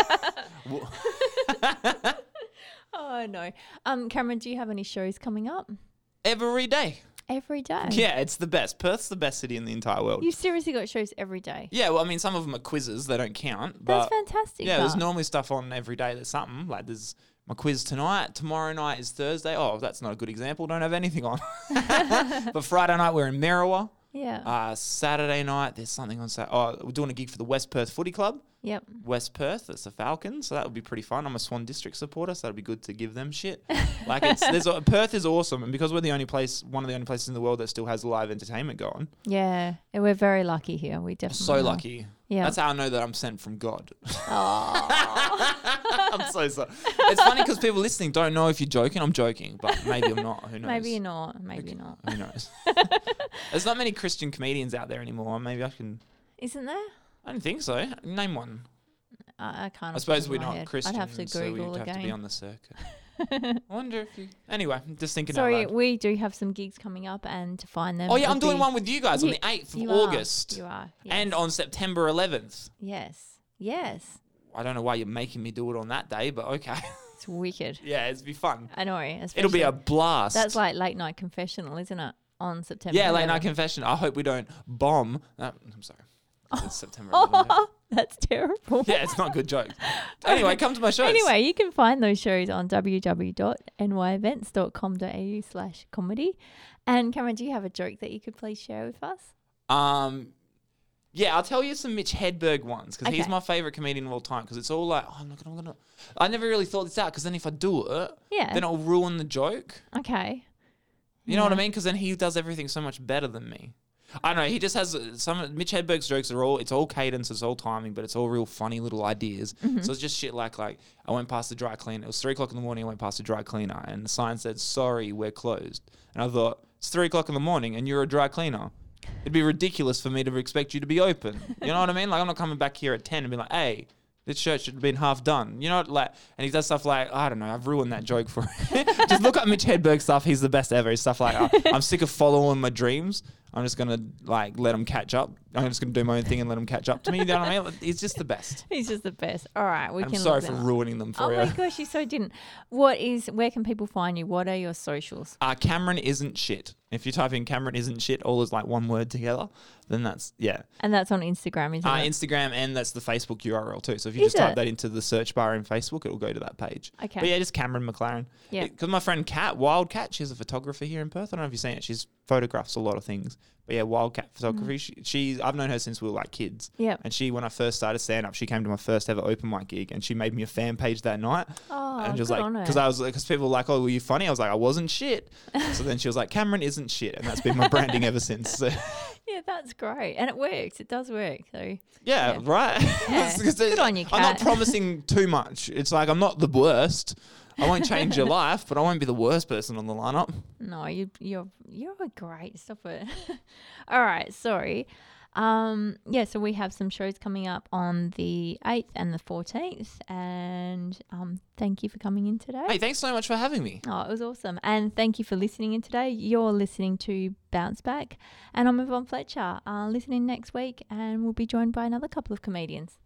Oh no. Cameron, do you have any shows coming up? Every day. Every day. Yeah, it's the best. Perth's the best city in the entire world. You've seriously got shows every day. Yeah, well, I mean, some of them are quizzes. They don't count. That's But fantastic. yeah, there's but- normally stuff on every day. There's something. Like there's my quiz tonight. Tomorrow night is Thursday. Oh, that's not a good example. Don't have anything on. But Friday night, we're in Merriwa. Yeah. Saturday night, there's something on Saturday. Oh, we're doing a gig for the West Perth Footy Club. Yep. West Perth, that's the Falcons, so that would be pretty fun. I'm a Swan District supporter, so that'd be good to give them shit. Like Perth is awesome, and because we're one of the only places in the world that still has live entertainment going. Yeah. And we're very lucky here. We definitely So are. lucky. Yeah. That's how I know that I'm sent from God. Oh. I'm so sorry. It's funny because people listening don't know if you're joking. I'm joking, but maybe I'm not. Who knows? Maybe you're not. Maybe you're not. Who knows? There's not many Christian comedians out there anymore. Maybe I can. Isn't there? I don't think so. Name one. I can't. I suppose we're off the top of my not head. Christians, I'd have to so Google we'd have again. to be on the circuit. I wonder if you... Anyway, just thinking out Sorry, loud. we do have some gigs coming up, and to find them. Oh, yeah, would I'm doing be- one with you guys on You- the 8th of you August. You are. Yes. And on September 11th. Yes. Yes. I don't know why you're making me do it on that day, but okay. It's wicked. Yeah, it'd be fun. I know. It'll be a especially- blast. That's like late night confessional, isn't it? On September. Yeah, late night 11th. confession. I hope we don't bomb. I'm sorry. It's September 11th. That's terrible. Yeah, it's not a good joke. Anyway, come to my shows. Anyway, you can find those shows on www.nyevents.com.au/comedy. And Cameron, do you have a joke that you could please share with us? Yeah, I'll tell you some Mitch Hedberg ones because he's Okay. my favorite comedian of all time because it's all like, oh, I'm gonna. I never really thought this out because then if I do it, Yeah. then it'll ruin the joke. Okay. You know what I Yeah. mean? Because then he does everything so much better than me. I don't know. He just has Mitch Hedberg's jokes it's all cadence, it's all timing, but it's all real funny little ideas. Mm-hmm. So it's just shit like I went past the dry cleaner. It was 3 o'clock in the morning. I went past the dry cleaner and the sign said, "Sorry, we're closed." And I thought, it's 3 o'clock in the morning and you're a dry cleaner. It'd be ridiculous for me to expect you to be open. You know what I mean? Like I'm not coming back here at 10 and be like, "Hey, This shirt should have been half done. You know, like, and he does stuff like, I don't know, I've ruined that joke for him. Just look up Mitch Hedberg stuff. He's the best ever. He's stuff like, I'm sick of following my dreams. I'm just going to like let them catch up. I'm just going to do my own thing and let them catch up to me. You know what I mean? He's just the best. He's just the best. All right. I'm sorry for ruining them for you. Oh my gosh, you so didn't. Where can people find you? What are your socials? Cameron isn't shit. If you type in Cameron isn't shit, all is like one word together, then that's, yeah. And that's on Instagram, isn't it? Instagram, and that's the Facebook URL too. So if you just type that into the search bar in Facebook, it'll go to that page. Okay. But yeah, just Cameron McLaren. Yeah. Because my friend Kat, Wildcat, she's a photographer here in Perth. I don't know if you've seen it. She's photographs a lot of things. But yeah, Wildcat Photography. I've known her since we were like kids. Yeah. And when I first started stand up, she came to my first ever open mic gig, and she made me a fan page that night. Oh, and just good like, on her. because people were like, "Oh, were you funny?" I was like, "I wasn't shit." So then she was like, "Cameron isn't shit," and that's been my branding ever since. So. Yeah, that's great, and it works. It does work. So yeah. Right. Yeah. Good on you, Kat. I'm not promising too much. It's like I'm not the worst. I won't change your life, but I won't be the worst person on the lineup. No, you're great. Stop it. All right, sorry. So we have some shows coming up on the 8th and the 14th, and thank you for coming in today. Hey, thanks so much for having me. Oh, it was awesome. And thank you for listening in today. You're listening to Bounce Back, and I'm Yvonne Fletcher. Listen in next week, and we'll be joined by another couple of comedians.